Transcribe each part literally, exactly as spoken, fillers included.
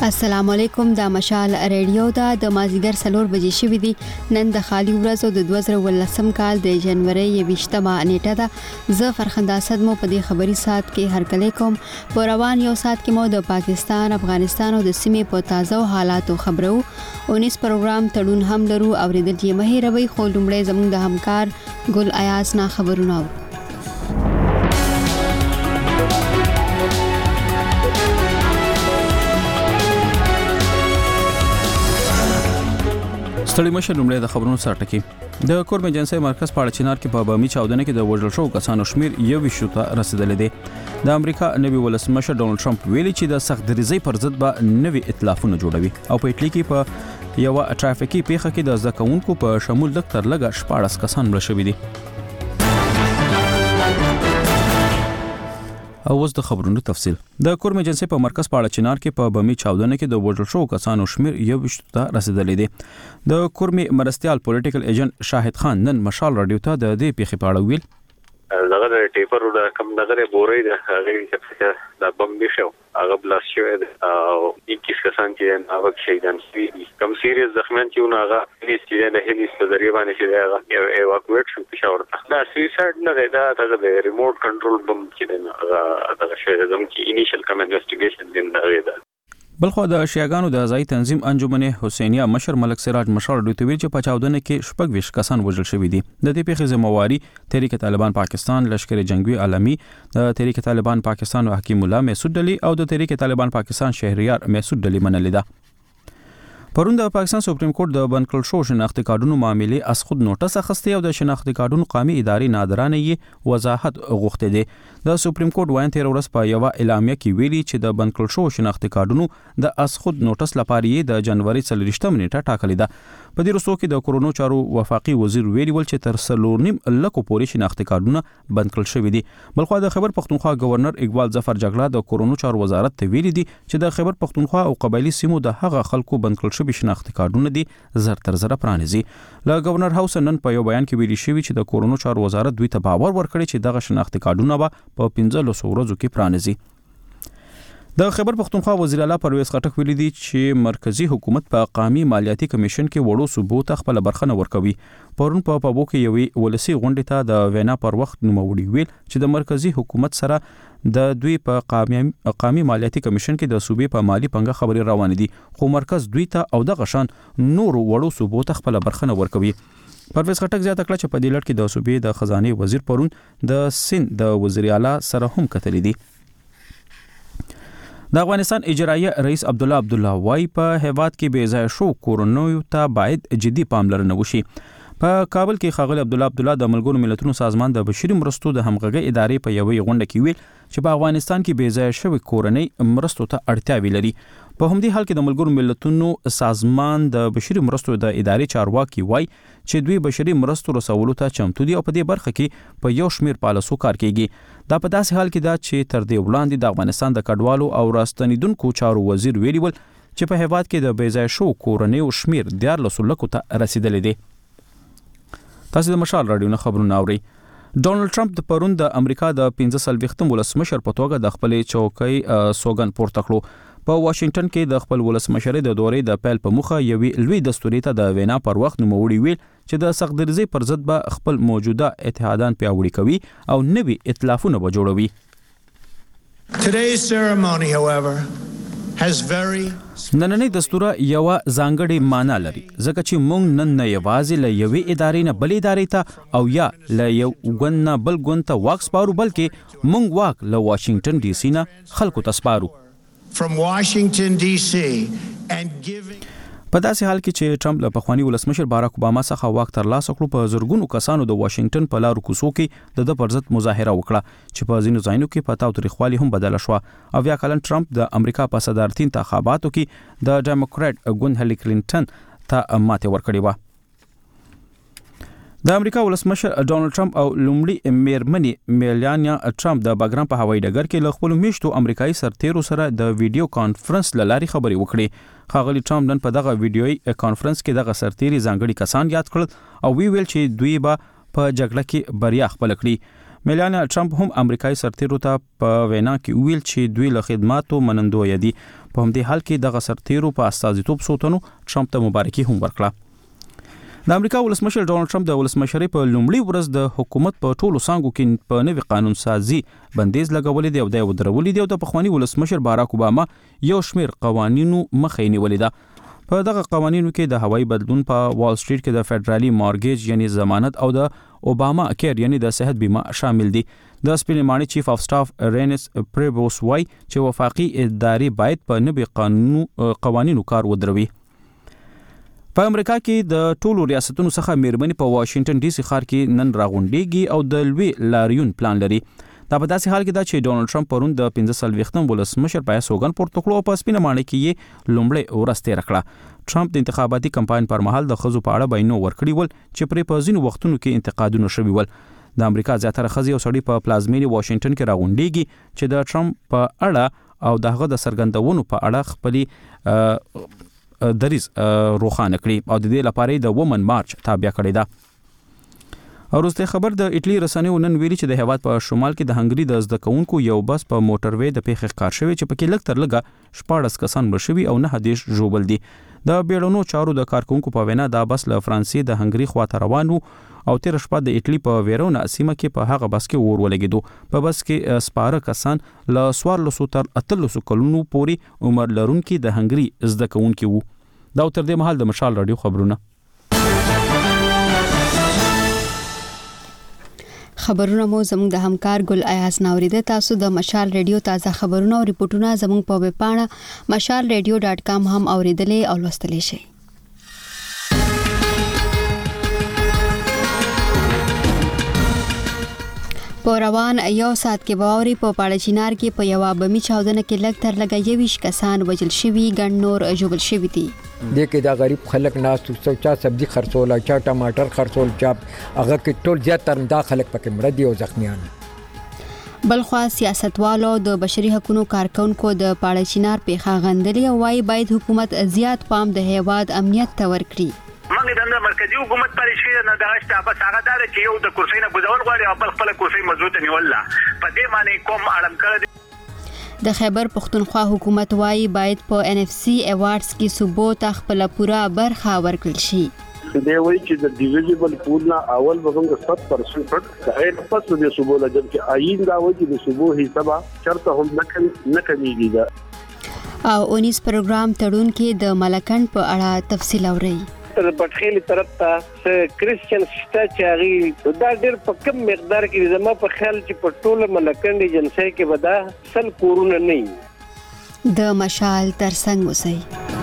السلام علیکم د مشال ریډیو دا د مازیګر سلور بجې شوې دي نن د خالی ورځو د دوه زره ولسم کال د جنوري یویشتمه نیټه ده. زه فرخنده اسد مو په دې خبري سات کې هرکلی کوم. په روان یو سات کې مو د پاکستان، افغانستان او د سیمې په تازه حالاتو خبرو. اونیس پروګرام تړون هم لرو اوریدل یې مه هېروئ. خو لومړی زموږ د همکار ګل ایاز نه خبرونه اورو. ستړي مشه لومړی د خبرونو سره ټکی. د کورم ایجنسی مرکز په اړه چینار کې په بامي چاودنه کې د وژل شوو کسانو شمیر یو ویشتو ته رسیدلی دی. د امریکا نوي ولسمشر ډونالد ټرمپ ویلي چې د سخت دریزۍ پر ضد به نوي ائتلافونه جوړوي او په اټلی کې په یو ټرافیکي پیښه کې د زده کوونکو په شمول لږ تر لږه شپاړس کسان مړه شوي دي. او اوس د خبرونو تفصیل. د کورم ایجنسی په مرکز په اړه چینار کې په بامي چاودنه کې د وژل شوو کسانو شمیر یو ویشتو ته رسیدلی دی. د کورمي مرستيال پولیټیکل ایجنټ شاهد خان نن مشال رادیو ته د دې پیښې په اړه ویل. دغه د ټیپر د کم دغه بورې د هغه چې د بم بشو هغه بلاس شوی او اکیس کسان چې هغه شهیدان شوي کم سیریس زخمیان چې هغه هیڅ نه هیڅ په ذریعہ باندې چې هغه ایواکویټ شو پېښور ته. دا سویساید نه دی، دا د ریموټ کنټرول بم چې دی هغه دغه شوی زم چې انیشل کم انویسټیګیشن دی دا دی. بلخو د شیعاګانو د ځای تنظیم انجمن حسینیه مشر ملک سراج مشال دوی ویل چې په چاودنه کې شپږ ویشت کسان وژل شوي دي. د دې پیښې ذمہواری تحریک طالبان پاکستان، لشکر جنگي عالمي، د تحریک طالبان پاکستان او حکیم الله محسود ډلی او د تحریک طالبان پاکستان شهریار محسود ډلی منلې ده. پرون د پاکستان سپریم کورټ د بنکل شو شناختی کارډونو معاملې از خود نوټس اخیسته او د شناختی کارډونو قومي ادارې نادرانه یې وضاحت غوښته دي. د سپریم کورټ وایي تیر ورځ په یو اعلامیه کې ویلي چې د بنکل شو شناختی کارډونو د از خود نوټس لپاره یې د جنوري څلوېښتمه نیټه ټاکلې ده. په دې وروستو کې د کورونو چارو وفاقي وزیر ویلي ول چې تر څلور نیم لکو پورې شناختی کارډونه بند کړل شوي دي. بلخو د خیبر پښتونخوا گورنر اقبال ظفر جګړه د کورونو چارو وزارت ته ویلي دي چې د خیبر پښتونخوا او قبایلی سیمو د هغه خلکو بند کړل شوي شناختی کارډونه دي زر تر زر پرانیزي. له گورنر هاوس نن په یو بیان کې ویلي شوی چې د کورونو چارو وزارت دوی ته باور ورکړي چې دغه شناختی کارډونه به په پنځلس ورځو کې پرانیزي. د خیبر پښتونخوا وزیر اعلی پرویز خټک ویلي دي چې مرکزی حکومت په قومي مالیاتي کمیشن کې وړو صوبو ته خپل برخه نه ورکوي. پرون په پابو کې یوې ولسی غونډې ته د وینا پر وخت نوموړي ویل چې د مرکزی حکومت سره د دوی په قومي قومي مالیاتي کمیشن کې د صوبې په مالی پنګه خبرې روانې دي، خو مرکز دوی ته او د غشان نور وړو صوبو ته خپل برخه نه ورکوي. پرویز خټک زیاته کړه چې په دې لړ کې د صوبې د خزانه وزیر پرون د سند د وزیر اعلی سره هم کتلې دي. د افغانستان اجرایه رئیس عبد الله عبد الله وايي په هیواد کې بې ځای شو کورونو ته باید جدي پاملرنه وشي. په کابل کې ښاغلی عبد الله عبد الله د ملګرو ملتونو سازمان د بشري مرستو د همغږۍ ادارې په یوې غونډه کې ویل چې په افغانستان کې بې ځای شوی کورنۍ مرستو ته اړتیا لري. په همدې حال کې د ملګرو ملتونو سازمان د بشري مرستو د ادارې چارواکي وایي چې دوی بشري مرستو رسولو ته چمتو دي او په دې برخه کې په یو شمیر پالیسو کار کوي. دا په داسې حال کې ده چې تر دې وړاندې د افغانستان د کډوالو او راستنیدونکو چارو وزیر ویلي ول چې په هیواد کې د بې ځای شو کورنیو شمیر دیارلسو لکو ته رسیدلی دی. تاسو د مشال رادیو نه خبرونه اورئ. ډونالد ټرمپ د پرون د امریکا د پنځه څلوېښتم ولسمشر په توګه د خپلې چوکۍ سوګند پورته کړو. په واشنگټن کې د خپل ولسمشرۍ د دورې د پیل په مخه یوې لوی دستوري ته د وینا پر وخت نوموړي ویل چې د سخت دریزۍ پر ضد به خپل موجوده اتحادان پیاوړي کوي او نوي ائتلافونه به جوړوي. Today's ceremony, however, has very نننۍ دستوره یو ځانګړې معنا لري ځکه چې موږ نن نه یوازې له یوې ادارې نه بلې ادارې ته او یا له یو ګوند نه بل ګوند ته واک سپارو، بلکې موږ واک له واشنگټن ډي سي نه خلکو ته سپارو. from Washington D C and giving په داسې حال کې چې ټرمپ له پخوانی ولسمشر باراک اوباما څخه واک ترلاسه کړو، په زرګونو کسانو د واشنگټن په لارو کوڅو کې د ده پر ضد مظاهره وکړه چې په ځینو ځایونو کې په تاوتریخوالي هم بدله شوه. اویا کلن ټرمپ د امریکا په صدارتي انتخاباتو کې د ډیموکرات ګوند هیلری کلینټن ته ماتې ورکړې وه. د امریکا ولسمشر ډونالد ټرمپ او لومړي میرمنې میلانیا ټرمپ د باګرام په هوایي ډګر کې له خپلو میشتو امریکایي سرتیرو سره د ویډیو کانفرنس له لارې خبرې وکړې. ښاغلي ټرمپ نن په دغه ویډیويي کانفرنس کې دغه سرتیري ځانګړي کسان یاد کړل او وی ویل چې دوی به په جګړه کې بریا خپل کړي. میلانیا ټرمپ هم امریکایي سرتیرو ته په وینا کې ویل چې دوی له خدماتو منندوی دي. په همدې حال کې دغه سرتیرو په استازیتوب سوتنو ټرمپ ته مبارکي هم ورکړه. د امریکا ولسمشر ډونالد ټرمپ د ولسمشرۍ په لومړي ورځ د حکومت په ټولو څانګو کې په نوي قانون سازي بندیز لګولې دی او د ودرولې دی او د پخوانی ولسمشر باراک اوباما یو شمېر قوانینو مخې نیولې ده. په دغه قوانینو کې د هوایي بدلون په وال سټریټ کې د فدرالي مارګیج یعنی ضمانت او د اوباما کیر یعنی د صحت بیمه شامل دي. د سپینماني چیف اف سټاف رینس پریبوس وای چې وفاقي ادارې باید په نوي قانونو قوانینو کار ودروي. په امریکا کې د ټولو ریاستونو څخه میرمنې په واشنگټن ډي سي ښار کې نن راغونډېږي او د لوی لاریون پلان لري. دا په داسې حال کې ده چې ډونالد ټرمپ پرون د پنځه څلوېښتم ولسمشر په حیث سوګند پورته کړو او په سپینماني کې یې لومړۍ ورځ تېره کړه. ټرمپ د انتخاباتي کمپاین پر مهال د ښځو په اړه بیانونه ورکړي ول چې پرې په ځینو وختونو کې انتقادونه شوي ول. د امریکا زیاتره ښځې او سړي په پلازمینې واشنگټن کې راغونډېږي چې د ټرمپ په اړه او دغه د څرګندونو په اړه خپلې دریز روښانه کړي او د دې لپاره د وومن مارچ تابع کړی ده. وروسته خبر د ایټلی رسنیو نن ویلي چې د هیواد په شمال کې د هنګري د زده کوونکو یو بس په موټروي د پیښې ښکار شوی چې پکې لږ تر لږه شپاړس کسان مړه شوي او نه دیش ژوبل دي. د بیړنو چارو د کارکونکو په وینا دا بس له فرانسې د هنګري خواته روان وو او تیر شپه د ایټلی په ویرونا سیمه کې په هغه بس کې اور ولګېدو. په بس کې سپاره کسان له څوارلسو تر اتلسو کلونو پورې عمر لرونکي د هنګري زده کوونکي وو. دا تر دې مهال د مشال رادیو خبرونه. خبرونه مو زموږ د همکار ګل ایاز ناوریده. تاسو د مشال رادیو تازه خبرونه او ریپورتونه زموږ په ویب پاڼه مشال رادیو ډاټ کام هم اوریدلې او لوستلی شئ. په روان یو ساعت کې باوري په پاړه چینار کې په یو بمی چاودنه کې لږ تر لږه یویش کسان وژل شوي ګڼ نور ژوبل شوي دي. دې کې دا غریب خلک ناست څو چا سبزي خرڅول چا ټماټر خرڅول چا هغه کې ټول زیاتره دا خلک پکې مړه دي او زخمیان. بلخوا سیاستوالو د بشري حقوقو کارکونکو د پاړه چینار پیښه غندلې او وايي باید حکومت زیات پام د هیواد امنیت ته ورکړي. موږ د مرکزی حکومت پرې شي نه دا شته په هغه دار چې یو د کرسۍ نه ګذول غواړي او بل خپل کرسۍ مضبوطه نیوله په دې معنی کوم اړم کړی. د خیبر پختونخوا حکومت وايي باید په ان اف سي ایوارډز کې صوبو ته خپل پوره برخه ورکړل شي. دی وایي چې د ډیویژبل پول نه اول به موږ ست پرسنټ پټ هغه پس د صوبو لږ چې آئین دا وایي چې د صوبو حسابه چرته هم نه نه کمیږي. او اونیس پروګرام تړون کې د ملکند په اړه تفصیل اورئ. د پټخېلي طرف ته کریسچن شته چې هغه دا ډېر په کم مقدار کې زما په خیال چې په ټوله ملکند ایجنسۍ کې به دا سل کورونه نه وي. د مشال ترڅنګ اوسئ.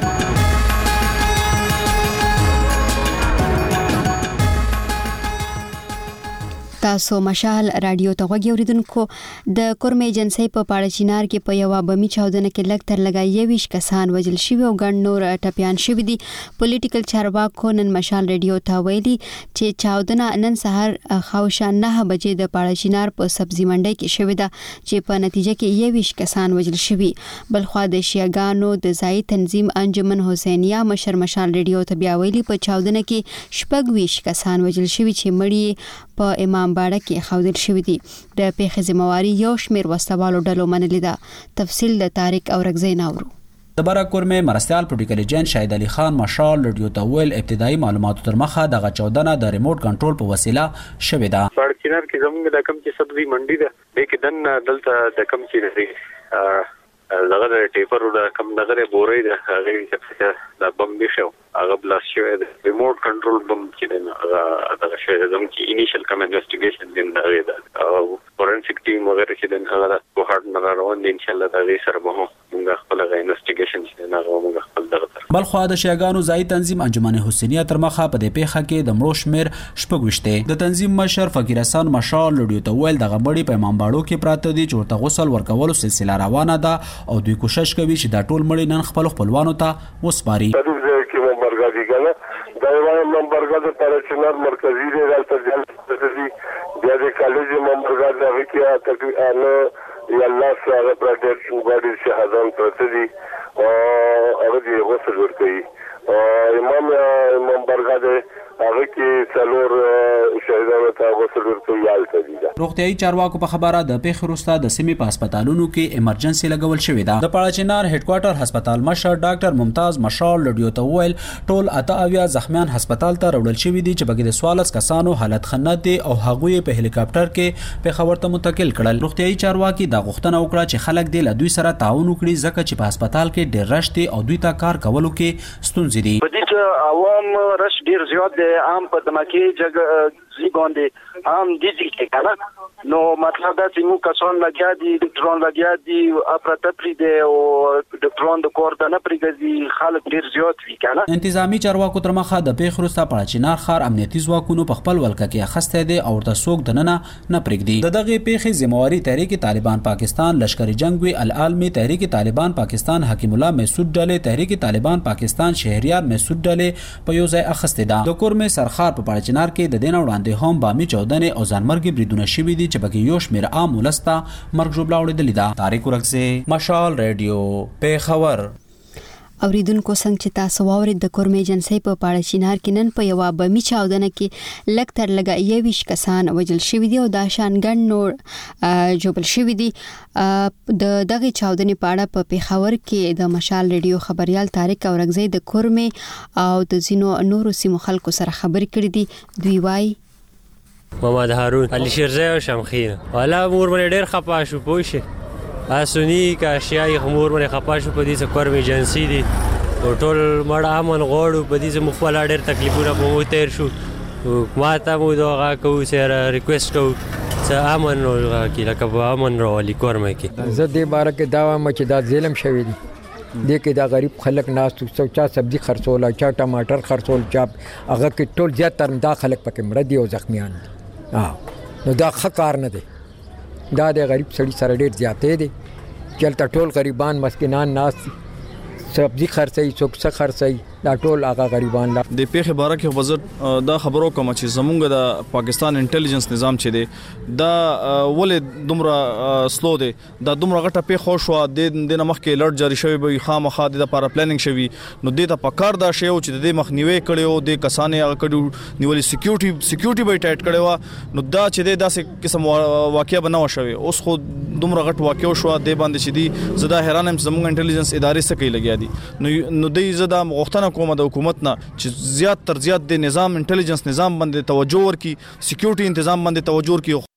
تاسو مشال رادیو ته غوږی اوریدونکو. د کورم ایجنسۍ په پاړه چینار کې په یو بمی چاودنه کې لږ تر لږه یویش کسان وژل شوي او ګڼ نور ټپیان شوي دي. پولیټیکل چارواکو نن مشال رادیو ته ویلي چې چاودنه نن سهار خاوشا نه بجې د پاړه چینار په سبزي منډي کې شوې ده چې په نتیجه کې یویش کسان وژل شوي. بلخوا د شیعاګانو د ځای تنظیم انجمن حسینیه مشر مشال رادیو ته بیا ویلي په چاودنه کې شپږ ویش کسان وژل شوي چې مړي په امام باړه کې خاودل شوی دي. د پیښې ذمہواری یو شمیر وسوالو ډلو منلې ده. تفصیل د طارق اورغزی ناورو. د براکور مې مرستيال پروتیکل ایجنټ شاهد علي خان مشال رادیو ته ویل ابتدایي معلوماتو تر مخه دغه چاودنه د ریموټ کنټرول په وسیله شوې ده. پاړه چینار کې زموږ د کم چې سبزي منډي ده د کې دن دلته د کم چې لري دغه د ټیپر د کم دغه بورې د هغه چې د بم بشو هغه بلاس شوی د ریموټ کنټرول بم چې د هغه شوی د چې انیشل کم انویسټیګیشن دین هغه د او فورنسیک ټیم وغیرہ چې د هغه په هارد نه روان دي ان شاء الله دا غي سره به موږ خپل غي انویسټیګیشن چې نه موږ خپل دغه. بلخوا د شیعاګانو ځای تنظیم انجمن حسینیه تر مخه په دې پیښه کې د مړو شمیر شپږ وشته. د تنظیم مشر فقیر حسن مشال رادیو ته ویل دغه مړي په امام باړو کې پراته دي چې ورته غسل ورکولو سلسله روانه ده او دوی کوشش کوي چې دا ټول مړي نن خپل خپلوانو ته وسپاري. دایره منبرګه د پرچنار مرکزی دی راځي د دې کالج منبرګه د وکیا تقریبا یا الله سره پروټیکشن باډي شهادت پرته دي او هغه یې غوښتل ورکړي امام امام برګه هغه کې څلور شهیدانو ته غوښتل ورته یالته دي. روغتيایي چارواکو په خبره د پیښې وروسته د سیمې په هسپتالونو کې ایمرجنسي لګول شوې ده. د پاړچینار هډ کوارټر هسپتال مشر ډاکټر ممتاز مشال لډیو ته ویل ټول اته اویا زخمیان هسپتال ته راوړل شوي دي چې بګې د سوالس کسانو حالت خنت دي او هغوی په هلیکاپټر کې پیښور ته منتقل کړل. روغتيایي چارواکي دا غوښتنه وکړه چې خلک دې له دوی سره تعاون وکړي ځکه چې په هسپتال کې ډېر رش دي او دوی ته کار کولو کې ستونزې دي. په دې چې عوام رش ډېر زیات دی عام په دماکي جګ زی باندې عام دي چې کنه نو مطلب دا چې موږ کسان لګیا دي ډاکټران لګیا دي اپراتپری دي او ډاکټران د کور ته نه پریږدي خلک ډیر زیات وي کنه. انتظامی چارواکو تر مخه د پیښې وروسته پاړچینار ښار امنیتي ځواکونو په خپل ولکه کې اخیستی دی او ورته څوک دننه نه پریږدي. د دغې پیښې ذمہواري تحریک طالبان پاکستان لشکري جنگوي العالمي تحریک طالبان پاکستان حکیم الله مسعود ډلې تحریک طالبان پاکستان شهریار مسعود ډلې په یو ځای اخیستې ده. د کورمې سرخار په پاړچینار کې د دین وړاندې هم بامي چودنې او ځانمرګي بریدونه شوي دي چې پکې یو شمېر عام ولسته مرګ ژوبله وړېدلې ده. طارق ورکزی مشال ریډیو پیښور. اوریدونکو څنګه چې تاسو واورید د کورمې ایجنسۍ په پاړچینار کې نن په یوه بمي چاودنه کې لږ تر لږه یویش کسان وژل شوي دي او دا شان ګڼ نور ژوبل شوي دي. د دغې چاودنې په اړه په پیښور کې د مشال ریډیو خبریال طارق اورکزی د کورمې او د ځینو نورو سیمو خلکو سره خبرې کړې دي. دوی وایي محمد هارون علي شیرزی او شمخینه والا مور باندې ډېر خپه شو پوه شې اسونی کاشیای مور باندې خپه شو په دې چې کورمې ایجنسي دي او ټول مړه امن غواړو په دې چې موږ خپل ډېر تکلیفونه په مو تیر شو ما ته مو دغه کوو سره ریکویسټ کوو چې امن کې لکه په امن راولي کورمې کې. زه دې باره کې دا وایم چې دا ظلم شوی دی دې کې دا غریب خلک ناست څو چا سبزي خرڅول چا ټماټر خرڅول چا هغه کې ټول زیات تر دا خلک پکې مړه دي او زخمیان دي. نو دا ښه کار نه دی. دا د غریب سړي سره ډېر زیاتې دی چې هلته ټول غریبان مسکینان ناست دي سبزي خرڅوي څوک څه خرڅوي دا ټول هغه غریبان لا د پیښې باره کې وزر دا خبرو کوم چې زمونږ د پاکستان انټيليجنس نظام چې دی دا ولې دومره سلو دی دا دومره غټه پیښه شو د د مخ کې لړ جاری شوی به خامخا د لپاره پلانینګ شوی نو د ته پکار دا شی او چې د مخنیوي کړي او د کسانې هغه کړي نیولې سکیورټي سکیورټي به ټایټ کړي و نو دا چې د داسې قسم واقعیا بناو شوی اوس خو دومره غټ واقع شو د باندې چې دی زدا حیران هم زمونږ انټيليجنس ادارې سکه لګیا دي نو نو د زدا مغختنه کومه د حکومت نه چې زیات تر زیات د نظام انټيليجنس نظام باندې توجه ورکړي سکیورټي تنظیم باندې توجه ورکړي.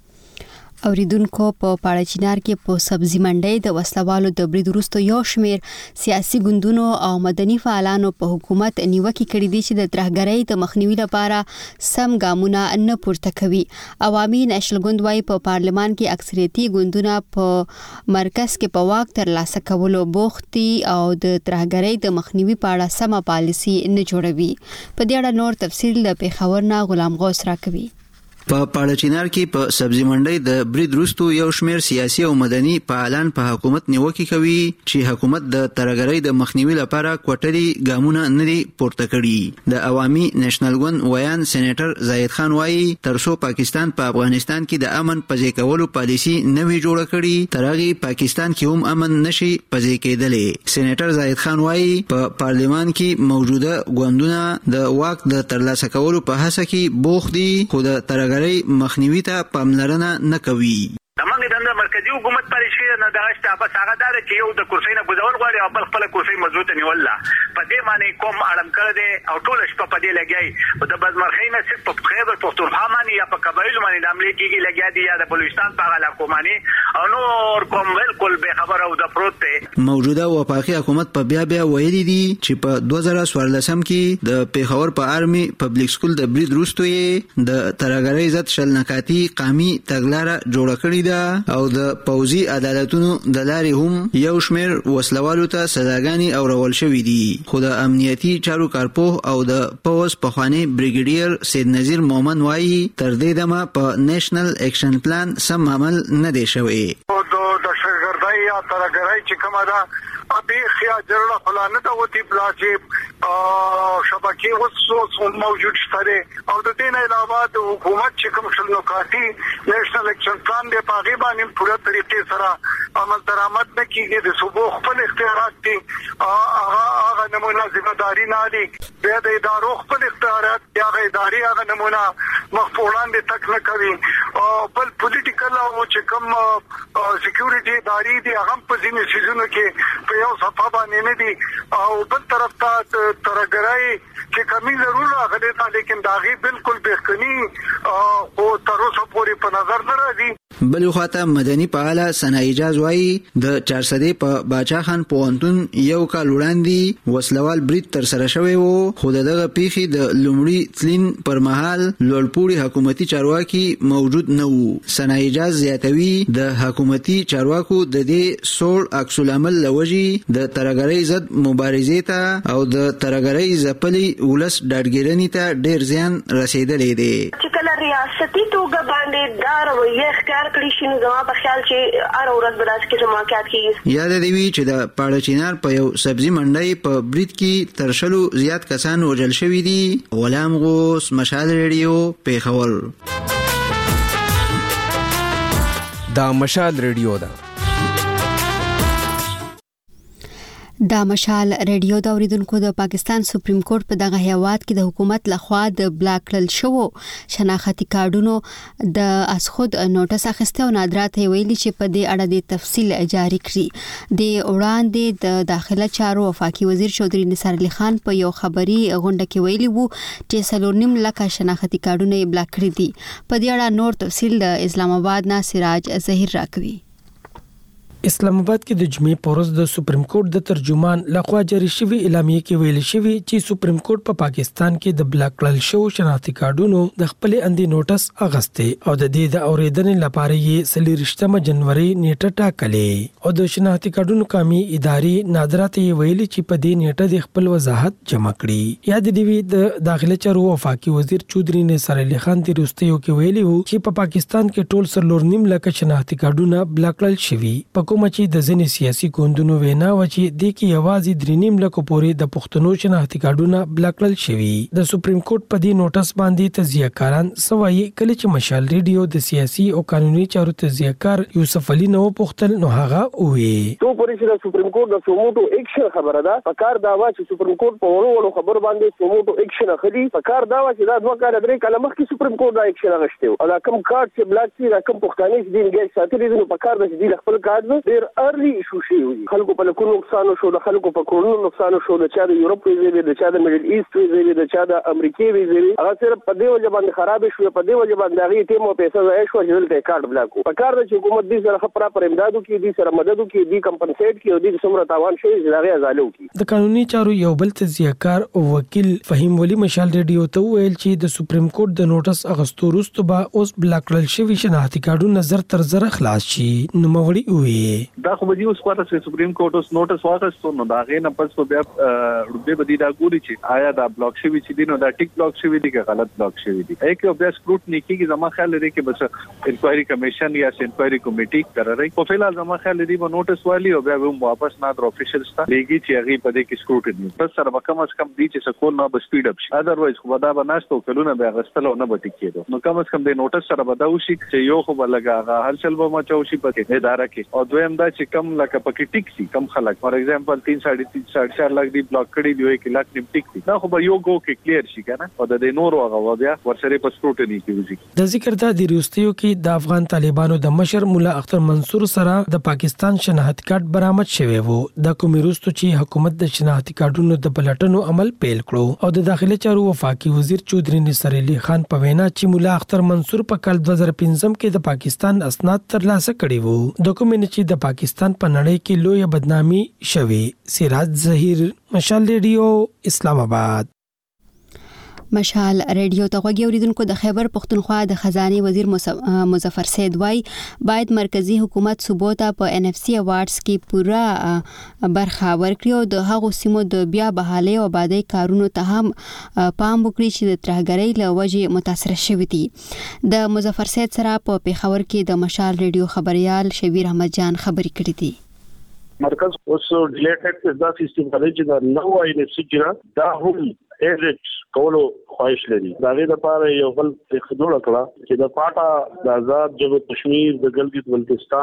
اوریدونکو په پاړچینار کې په سبزي منډۍ د وسلوالو د برید وروسته یو شمېر سیاسي ګوندونو او مدني فعالانو په حکومت نیوکې کړې دي چې د ترهګرۍ د مخنیوي لپاره سم ګامونه نه پورته کوي. عوامي نېشنل ګوند وايي په پارلمان کې اکثریتي ګوندونه په مرکز کې په واک ترلاسه کولو بوخت دي او د ترهګرۍ د مخنیوي په اړه سمه پالیسي نه جوړوي. په دې اړه نور تفصیل د پیښور نه غلام غوث راکوي. په پاړچینار کې په سبزي منډۍ د برید وروسته یو شمېر سیاسي او مدني فعالان په حکومت نیوکې کوي چې حکومت د ترهګرۍ د مخنیوي لپاره کوټري ګامونه نه دي پورته کړي. د عوامي نېشنل ګوند ویان سېنیټر زاهد خان وایي ترڅو پاکستان په افغانستان کې د امن پځې کولو پالیسي نه وي جوړه کړي تر هغې پاکستان کې هم امن نشي پځې کېدلی. سېنیټر زاهد خان وایي په پارلمان کې موجوده ګوندونه د واک د ترلاسه کولو په هڅه کې بوخت دي خو د ترهګرۍ مخنیوي ته پاملرنه نه کوي. دماغ د مرکزی حکومت پرې شي نه دغه شته بس هغه دار چې یو د کرسۍ نه گزول غواړي او بل خپل کرسۍ مضبوطه نیولا په دې معنی کوم اړم کړی دی او ټول شپه په دې لګي او د بدمرخۍ نه صرف په خیبر پختونخوا باندې یا په قبایل باندې د عملي کېږي لګیا دي یا د بلوچستان په علاقو باندې او نور کوم بالکل به خبر او د پروت دی. موجوده وفاقي حکومت په بیا بیا ویلي دي چې په دوه زره څوارلسم کې د پیښور په آرمي پبلک سکول د برید وروسته یې د ترهګرۍ ضد شلنکاتي قامي تګلاره جوړه کړې او د پوځي عدالتونو د لارې هم یو شمېر وسلوالو ته سزاګانې اورول شوې دي خو د امنیتي چارو کارپوه او د پوځ پخوانی بریګیډیر سید نذیر مومن وایي تر دې دمه په نېشنل اکشن پلان سم عمل نه دی شوی. د شګردای یا ترګرای چې کومه ده ابي خیا جوړه فلانه ته وتی پلاچې شبکې وسو موجود شته او د دې نه علاوه د حکومت چې کوم شنو کاټي نېشنل اکشن پلان دی په غیبه باندې پوره طریقې سره عمل درآمد نه کیږي د صوبو خپل اختیارات دي هغه هغه نمونه ذمہداري نه دي بیا د ادارو خپل اختیارات دي هغه اداري هغه نمونه مخفولان دي تک نه کوي او بل پولیټیکل او چې کوم سکیورټي اداري دي هغه په ځینې سيزونو کې په یو صفه باندې نه دي او بل طرف ته ترګرای چې کمی ضرور راغلي دا لیکن داغي بالکل بهکني او تر اوسه پورې په نظر نه راځي. بل خواته مدني فعال ثنا اجاز وايي د چارسدې په باچا خان پوهنتون یو کال وړاندې وسلوال برید تر سره شوی وو خو دغه پیخي د لومړي تلین پر مهال لوړپوړي حکومتي چارواکي موجود نه وو. ثنا اجاز زیاتوي د حکومتي چارواکو د دې سوړ عکس العمل لوجي د ترګرۍ ضد مبارزې ته او د ترګرۍ ځپلي ولس ډاډګیرنې ته ډیر زیان رسیدلې دی. چې کله ریاستي توګه باندې دا رویه اختیار کړی شي نو زما په خیال چې هر ورځ به داسې کې جماعت کېږي. یاد دی وی چې د پاړه چینار په یو سبزي منډۍ په برید کې تر شلو زیات کسان وژل شوي دي. غلام غوث، مشال ریډیو، پیښور. دا مشال ریډیو ده. دا مشال ریډیو دا اوریدونکو د پاکستان سپریم کورټ په دغه هیواد کې د حکومت لخوا د بلاک کړل شوو شناختی کارډونو د اسخود نوټس اخیسته او نادرات ویلي چې په دې اړه د تفصیل جاری کړي. د وړاندې د داخله چارو وفاقي وزیر چودري نثار علي خان په یو خبري غونډه کې ویلي وو چې څلور نیم لکه شناختی کارډونه یې بلاک کړي دي. په دې اړه نور تفصیل د اسلام آباد نه سراج ظهیر راکوي. اسلام آباد کې د جمعې په ورځ د سپریم کورټ د ترجمان لخوا جاری شوی اعلامیه کې ویل شوی چې سپریم کورټ په پا پاکستان کې د بلاک کړل شوو شناختی کارډونو د خپل اندي نوټس اغسته او د دې د اوریدنې لپاره یې څلورشتمه جنوري نیټه ټاکلې او د شناختی کارډونو قومي ادارې نادرات یې ویلي چې په دې نیټه د خپل وضاحت جمع کړي. یاد دی وی د داخله چارو وفاقي وزیر چودري نثار علي خان د روستیو کې ویلي وو چې په پا پاکستان کې ټول سلور نیم لکه شناختی کارډونه بلاک کړل شوي. کوم چې د ځینې سیاسي ګوندونو وینا و چې د کې یوازې درې نیم لکه پورې د پښتنو شناختی کارډونه بلاک کړل شوي. د سپریم کورټ په دې نوټس باندې تجزیه‌کاران سوایي کله چې مشال ریډیو د سیاسي او قانوني چارو تجزیه‌کار یوسف علي نو پختل نو هغه وی تو پرې چې سپریم کورټ د سوموټو ایکشن خبره ده په کار دا وا چې سپریم کورټ په ورو ورو خبر باندې سوموټو ایکشن اخلي په کار دا وا چې دا دوه کال درې کال مخکې سپریم کورټ دا ایکشن اغشته او دا کوم کارت چې بلاک شي دا کوم پښتانه چې دین ګټ ساتي دي نو په کار د دې خپل کارت ډیر ارلی ایشو شي خلکو په لکونو نقصان شو د خلکو په کورونو نقصان شو د چا د یورپ ویزې د چا د میډل ایست ویزې د چا د امریکای ویزې هغه صرف په دې وجه باندې خراب شو په دې وجه باندې هغه ټیم او پیسې ځای شو چې دلته کارت بلاکو په کار د حکومت دې سره خبره پر امدادو کې دې سره مددو کې دې کمپنسیټ کې او دې څومره تاوان شي چې هغه ازالو کې د قانوني چارو یو بل تجزیه‌کار او وکیل فهیم ولی مشال ریډیو ته ویل چې د سپریم کورټ د نوټس اغستو وروسته به اوس بلاک کړل شوی شناختی کارډونه نظر تر زر خلاص شي. نو مغړی وي دا خو به اوس کوته سپریم کورټ اوس نوټس واغستو نو دا غي نه پس په بیا ربه بدی دا ګوري چې آیا دا بلاک شوی چې دینو دا ټیک بلاک شوی دی که غلط بلاک شوی دی ایکو بیا سکروټنی کیږي زما خیال لري کې بس انکوایری کمیشن یا انکوایری کمیټي قرارای په فلحال زما خیال لري به نوټس والی او بیا هم واپس نه در افیشل ستا لګي چې هغه په دې کې سکروټنی بس سره به کم از کم دی چې سکول نه به سپیډ اپ شي اذروایز خو دا به ناشته کلونه بیا غستلو نه به ټیکېدو نو کم از کم د نوټس سره به دا وشي چې یو خو بلګا هر چل به ما چاو شي په اداره کې او دویم دا چې کم لکه پکې ټیک سي کم خلک فار ایگزامپل تین ساڑھے تین ساڑھے چار لک دی بلاک کړي دی یک لک نیم ټیک دي دا خو به یو گو کې کلیر شي کنه او د نورو هغه بیا ورسره په سکروټنی کې وځي. د ذکر د ریوستیو کې د افغان طالبانو د مشر مولا اختر منصور سره د پاکستان شناخت کارت برآمد شوی وو. د کومې وروسته چې حکومت د شناخت کارتونو د پلټنو عمل پیل کړو او د داخله چارو وفاقي وزیر چودري نثار علي خان په وینا چې مولا اختر منصور په کال دوه زره پنځم کې د پاکستان اسناد ترلاسه کړي وو. د کومې چې د پاکستان په نړۍ کې لوی بدنامي شوی. سراج ظهیر، مشال ریډیو، اسلام آباد. مشال ریډیو ته غوږی اوریدونکو د خیبر پختونخوا د خزانه وزیر مظفر سید وای باید مرکزی حکومت صوبو ته په ان اف سی ایوارډز کې پوره برخه ورکړي او د هغو سیمو د بیا بحالي او آبادی کارونو ته هم پام وکړي چې د ترهګرۍ له وجې متاثر شوي دي. د مظفر سید سره په پیښور کې د مشال ریډیو خبريال شبیر احمد جان خبري کړې دي. مرکز اوس ډیلیټډ په داسې استفاده چې دا نو آی ان سی جرا دا هم ایډټ کولو خواهش لري. دا غي د پاره یو بل خدوړه کړه چې د پاټا د آزاد جمهور کشمیر د ګلګت بلتستان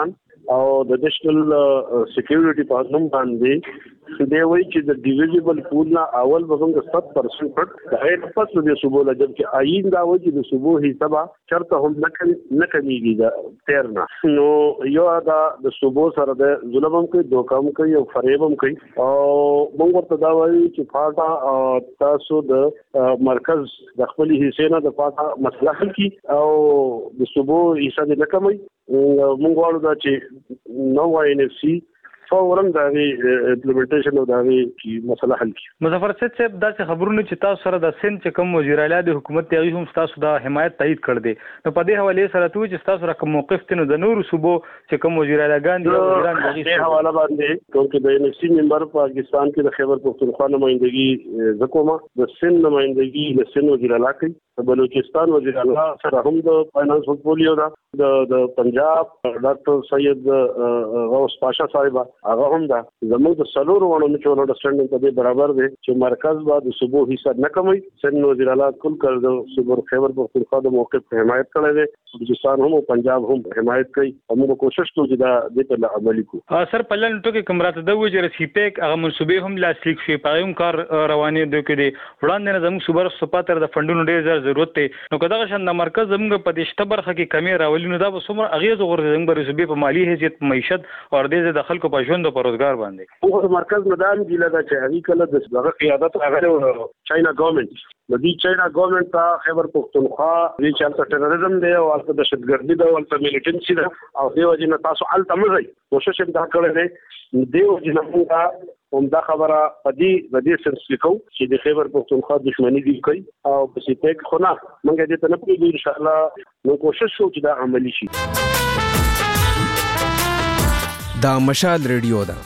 او د نېشنل سکیورټي په نوم باندې دی وایي چې د ډیویژبل پول نه اول به موږ ست پرسنټ پټ دا یې پس د صوبو لجب کې آئین دا وایي چې د صوبو حسابه چرته هم نه نه کمیږي دا تیر نه نو یو دا د صوبو سره د ظلم هم کوي دوکه هم کوي او فریب هم کوي او موږ ورته دا وایي چې فاټا تاسو د مرکز د خپل حصے نه د فاټا مسله حل کی او د صوبو حصہ نه کموي موږ غواړو دا چې نو واي ان اف سي فورا دا وی امپلیمنټیشن او دا وی کی مسله حل کی مظفر صاحب دا چې خبرونه چې تاسو سره د سند چې کوم وزیر اعلی د حکومت ته هم تاسو دا حمایت تایید کړ دي نو په دې حواله سره ته چې تاسو را کوم موقف تنو د نور صوبو چې کوم وزیر اعلی ګان دي ایران د حواله باندې کومه د ان اف سی ممبر پاکستان کې د خیبر پختونخوا نمائندګي زکوما د سند نمائندګي د سند وزیر اعلی کوي بلوچستان وزیر اعلی سره هم د فائنانس پورتفولیو دا د پنجاب ډاکټر سید غوث پاشا صاحب هغه هم دا زموږ د سلور ونو میچوال انډرسټانډینګ په دې برابر دی چې مرکز با د صوبو حصہ نه کموي سند وزیر اعلی کل کړ د صوبو خیبر پختونخوا د موقف په حمایت کړی دی بلوچستان هم او پنجاب هم حمایت کوي موږ کوشش کوو چې دا د په عملي کو سر پلن ټکو کمرات د وجر سی پیک هغه منسوبې هم لاسلیک شي پایم کار روانې دوی کې دي وړاندې نه زموږ صوبر سپاتر د فندونو ډیر زر ضرورت دی نو کدا شان د مرکز زموږ په دې شته برخه کې کمی راولي نو دا به څومره اغیز غوړي زموږ صوبې په مالی حیثیت معیشت او د د خلکو په ژوند او روزګار باندې او مرکز مدام دی لدا چې هغه کله د دغه قیادت هغه چاینا ګورنمنت د دې چاینا ګورنمنت ته خیبر پختونخوا چې چلته ټیرریزم دی او البته دهشتګردي دی او البته میلیټنسي دی او دیو جن تاسو ال تمزي کوشش هم دا کړی دی دیو جن موږ هم دا خبره پدې پدې سنس لیکو چې د خیبر پختونخوا دښمنی دی کوي او په سیټ کې خو نه موږ دې ته نه پوهیږو ان شاء الله نو کوشش وکړو چې دا عملی شي دا مشال ریډیو ده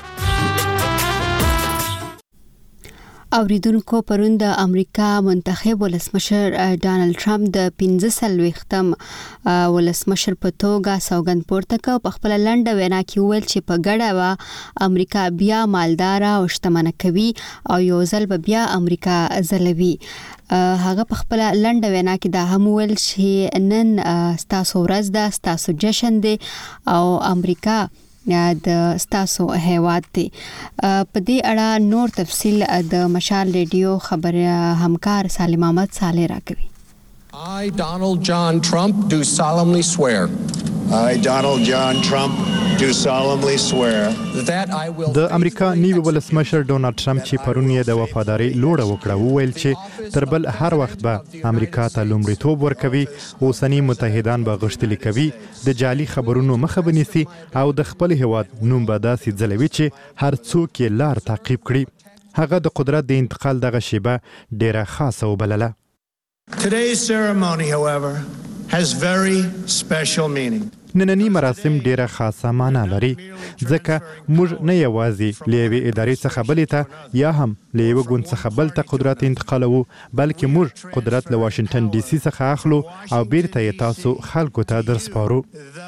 اوریدونکو پرون د امریکا منتخب ولسمشر ډانلډ ټرمپ د پنځه سلويختم ولسمشر په توګه سوګند پورته کړ په خپل لنډه وینا کې ویل چې په ګډه وا امریکا بیا مالدار او شتمن کوي او یو ځل بیا امریکا ځلوي هغه په خپل لنډه وینا کې دا هم ویل چې نن ستاسو ورځ ده ستاسو جشن دی او امریکا د ستاسو هیواد دی په دې اړه نور تفصیل د مشال ریډیو خبر همکار سالم احمد صالح راکوي I, Donald John Trump, do solemnly swear. I, Donald John Trump, do solemnly swear that I will. د امریکا نیو ولسمشر ډونالډ ټرمپ چې پرون یې د وفاداری لوړه وکړه وویل چې تر بل هر وخت به امریکا ته لومړیتوب ورکوي اوسنی متحدان به غښتلي کوي د جعلي خبرونو مخه بنيسي او د خپل هیواد نوم به داسې ځلوي چې هر څوک یې لار تعقیب کړي هغه د قدرت د انتقال دغه شیبه ډیره خاصه وبلله Today's ceremony, however, has very special meaning. نننی مراسم ډیره خاصه معنا لري ځکه موږ نه یوازې له یوې ادارې څخه بلې ته یا هم له یوه ګوند څخه بل ته قدرت انتقالوو بلکې موږ قدرت له واشنگټن ډي سي څخه اخلو او بیرته یې تاسو خلکو ته درسپارو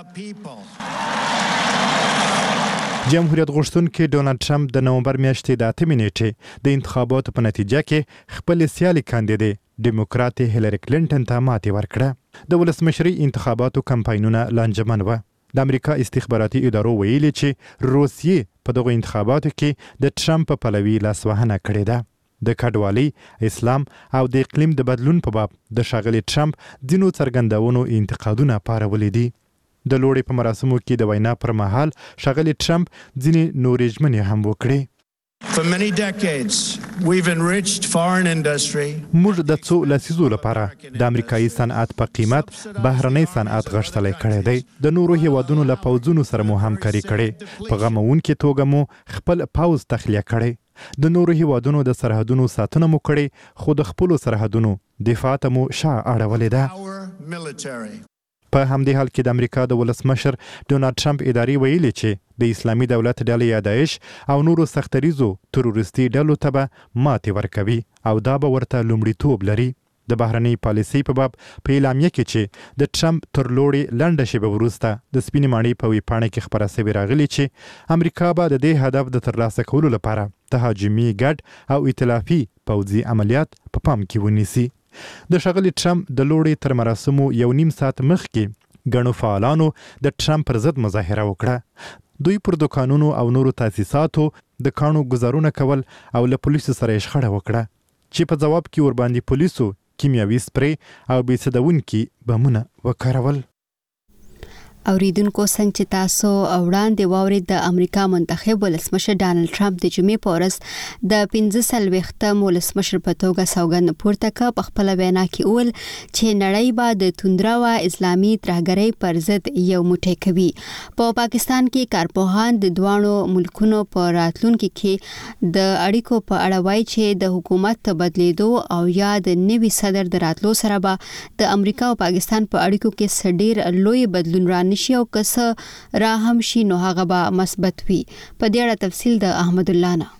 جمهوریت غوښتونکي ډونالډ ټرمپ د نومبر میاشتې د اتمې نیټې د انتخاباتو په نتیجه کې خپل سیالي کاندیدې ډیموکرات هیلری کلینټن ته ماتې ورکړه د ولسمشري انتخاباتو کمپاینونه لانجمن و د امریکا استخباراتي ادارو ویلي چې روسیې په دغه انتخاباتو کې د ټرمپ په پلوي لاسوهنه کړې ده د کډوالۍ اسلام او د اقلیم د بدلون په باب د ښاغلي ټرمپ ځینو څرګندونو انتقادونه پارولي دي د لوړې په مراسمو کې د وینا پر مهال ښاغلي ټرمپ ځینې نورې ژمنې هم وکړې For many decades, we've enriched foreign industry. موږ د څو لسیزو لپاره د امریکایي صنعت په قیمت بهرنۍ صنعت غښتلی کړی دی د نورو هیوادونو له پوځونو سره مو همکاري کړې په غموونکې توګه مو خپل پوځ تخلیه کړی د نورو هیوادونو د سرحدونو ساتنه مو کړې خو د خپلو سرحدونو دفاع ته مو شا اړولې ده په همدې حال کې د امریکا د ولسمشر ډونالډ ټرمپ ادارې ویلي چې د اسلامي دولت ډلې یا داعش او نورو سختریزو تروریستي ډلو ته به ماتې ورکوي او دا به ورته لومړیتوب لري د بهرنۍ پالیسۍ په باب په اعلامیه کې چې د ټرمپ تر لوړې لنډه شیبه وروسته د سپینې ماڼۍ په ویبپاڼه کې خپره سوې راغلي چې امریکا به د دې هدف د ترلاسه کولو لپاره تهاجمي ګډ او ائتلافي پوځي عملیات په پام کې ونیسي د ښاغلي ټرمپ د لوړې تر مراسمو یو نیم ساعت مخکې ګڼو فعالانو د ټرمپ پر ضد مظاهره وکړه. دوی پر دوکانونو او نورو تاسیساتو د کاڼو گزارونه کول او له پولیسو سره یې شخړه وکړه چې په ځواب کې ورباندې پولیسو کیمیاوي سپری او بېسدونکي بمونه وکارول. اوریدونکو څنګه چې تاسو وړاندې واورید د امریکا منتخب ولسمشر ډانلډ ټرمپ د جمعې په ورځ د پنځه څلوېښتم ولسمشر په توګه سوګند پورته کړ. په خپله وینا کې وویل چې نړۍ به د توندروه اسلامي ترهګرۍ پر ضد یو موټی کوي. په پاکستان کې کارپوهان د دواړو ملکونو په راتلونکي کې د اړیکو په اړه وایي چې د حکومت بدلیدو او یا د نوي صدر د راتلو سره به د امریکا او پاکستان په اړیکو کې ډېر لوی بدلون را نشي او که را هم شي نو هغه به مثبت وي. په دې اړه تفصیل د احمد الله نه.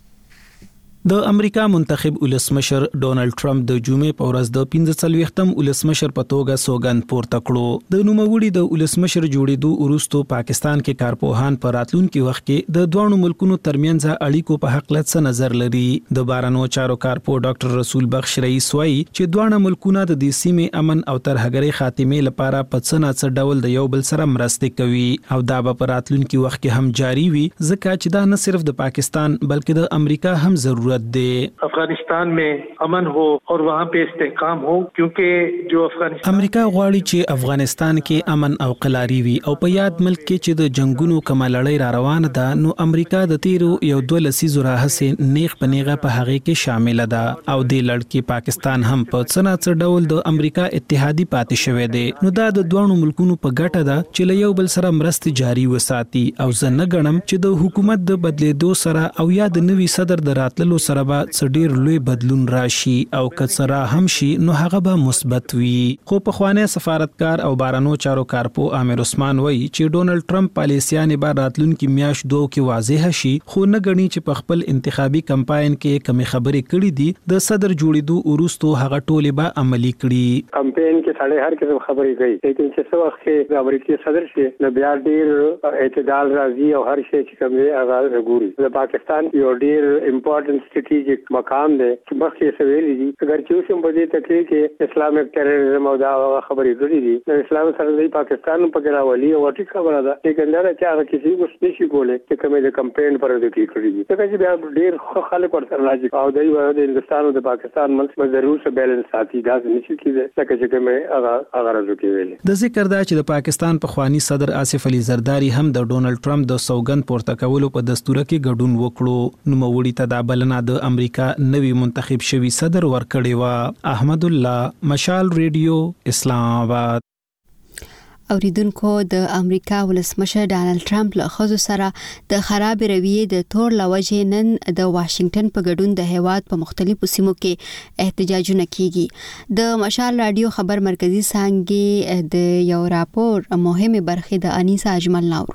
د امریکا منتخب ولسمشر ډونالد ټرمپ د جمعې په ورځ د پنځه څلوېښتم ولسمشر په توګه سوګند پورته کړو. د نوموړي د ولسمشر جوړېدو وروسته پاکستان کې کارپوهان په راتلونکي وخت کې د دوه ملکونو ترمنځ اړیکو په حق له څه نظر لري. د بارانو چارو کارپو ډاکټر رسول بخش رئیس وایي چې دوه ملکونه د دې سیمې امن او ترهګرۍ خاتمې لپاره په څه نه څه ډول د یو بل سره مرسته کوي او دا به په راتلونکي وخت کې هم جاری وي ځکه چې دا نه صرف د پاکستان بلکې د امریکا هم ضرورت दे. अफगानिस्तान में अमन हो और वहाँ पे इस्तेहकाम हो क्योंकि जो अफगानिस्तान امریکا غواړي چې افغانستان کې امن او قلاري وي او په یاد ملک کې چې د جنگونو کومه لړۍ را روانه ده نو امریکا د تیرو یو دوه لسیزو راهسې نیغ په نیغه په هغه کې شامل ده او د لړ کې پاکستان هم په څنګه ډول د امریکا اتحادي پاتې شوی دی. نو دا د دوه ملکونو په ګټه ده چې له یو بل سره مرستې جاري وساتي او زه نه ګڼم چې د حکومت د بدلیدو سره او یا د نوي صدر د راتللو سره به ډېر لوی بدلون راشي او کڅرا هم شي نو هغه به مثبت وي. خو په خوانه سفارتکار او بارانو چارو کارپو عامر عثمان وایي چې ډونالد ټرمپ پالیسیانه به راتلونکي میاشت دوه کې واضح شي خو نه غني چې په خپل انتخابي کمپاین کې کمی خبرې کړې دي د صدر جوړېدو وروسته هغه ټولې به عملی کړي. کمپاین کې سړی هر قسم خبرې کوي لیکن چې څو وخت کې د امریکای صدر شي نو بیا ډېر اعتدال راځي او هر شی چې کوم دی هغه وګوري. د پاکستان یو ډېر امپورټنت سټریټیجیک مقام دی چې مخکې سویلې دي اگر چې اوس هم په دې تکلیف کې اسلامیک ټیرریزم او دا خبرې کړې دي نو اسلام سره د پاکستان په کې راولي او ټیک خبره ده لیکن دا چې هغه کسی کو سپیشي کوله چې کومه د کمپاین پر د کې کړې دي ځکه چې بیا ډېر خلک ورته راځي او دوی د هندستان او د پاکستان منځ کې ضرور څه بیلنس ساتي دا نشي کېږي ځکه چې کومه هغه هغه راځي کېږي. د ذکر دا چې د پاکستان په خوانی صدر آصف علي زرداری هم د ډونالد ټرمپ د سوګند پورته کولو په دستور کې ګډون وکړو. نو موړي ته دا بلنه د امریکا نوی منتخب شوی صدر ورکړی و. احمد الله مشال ریډیو اسلام آباد. اوریدونکو د امریکا ولسمشر ډانلډ ټرمپ له خزو سره د خراب رویې د تور لوجې نن د واشنگټن په ګډون د هیواد په مختلفو سیمو کې احتجاجونه کیږي. د مشال رادیو خبر مرکزی څنګه د یو راپور مهمه برخه د انیسا اجمل ناورو.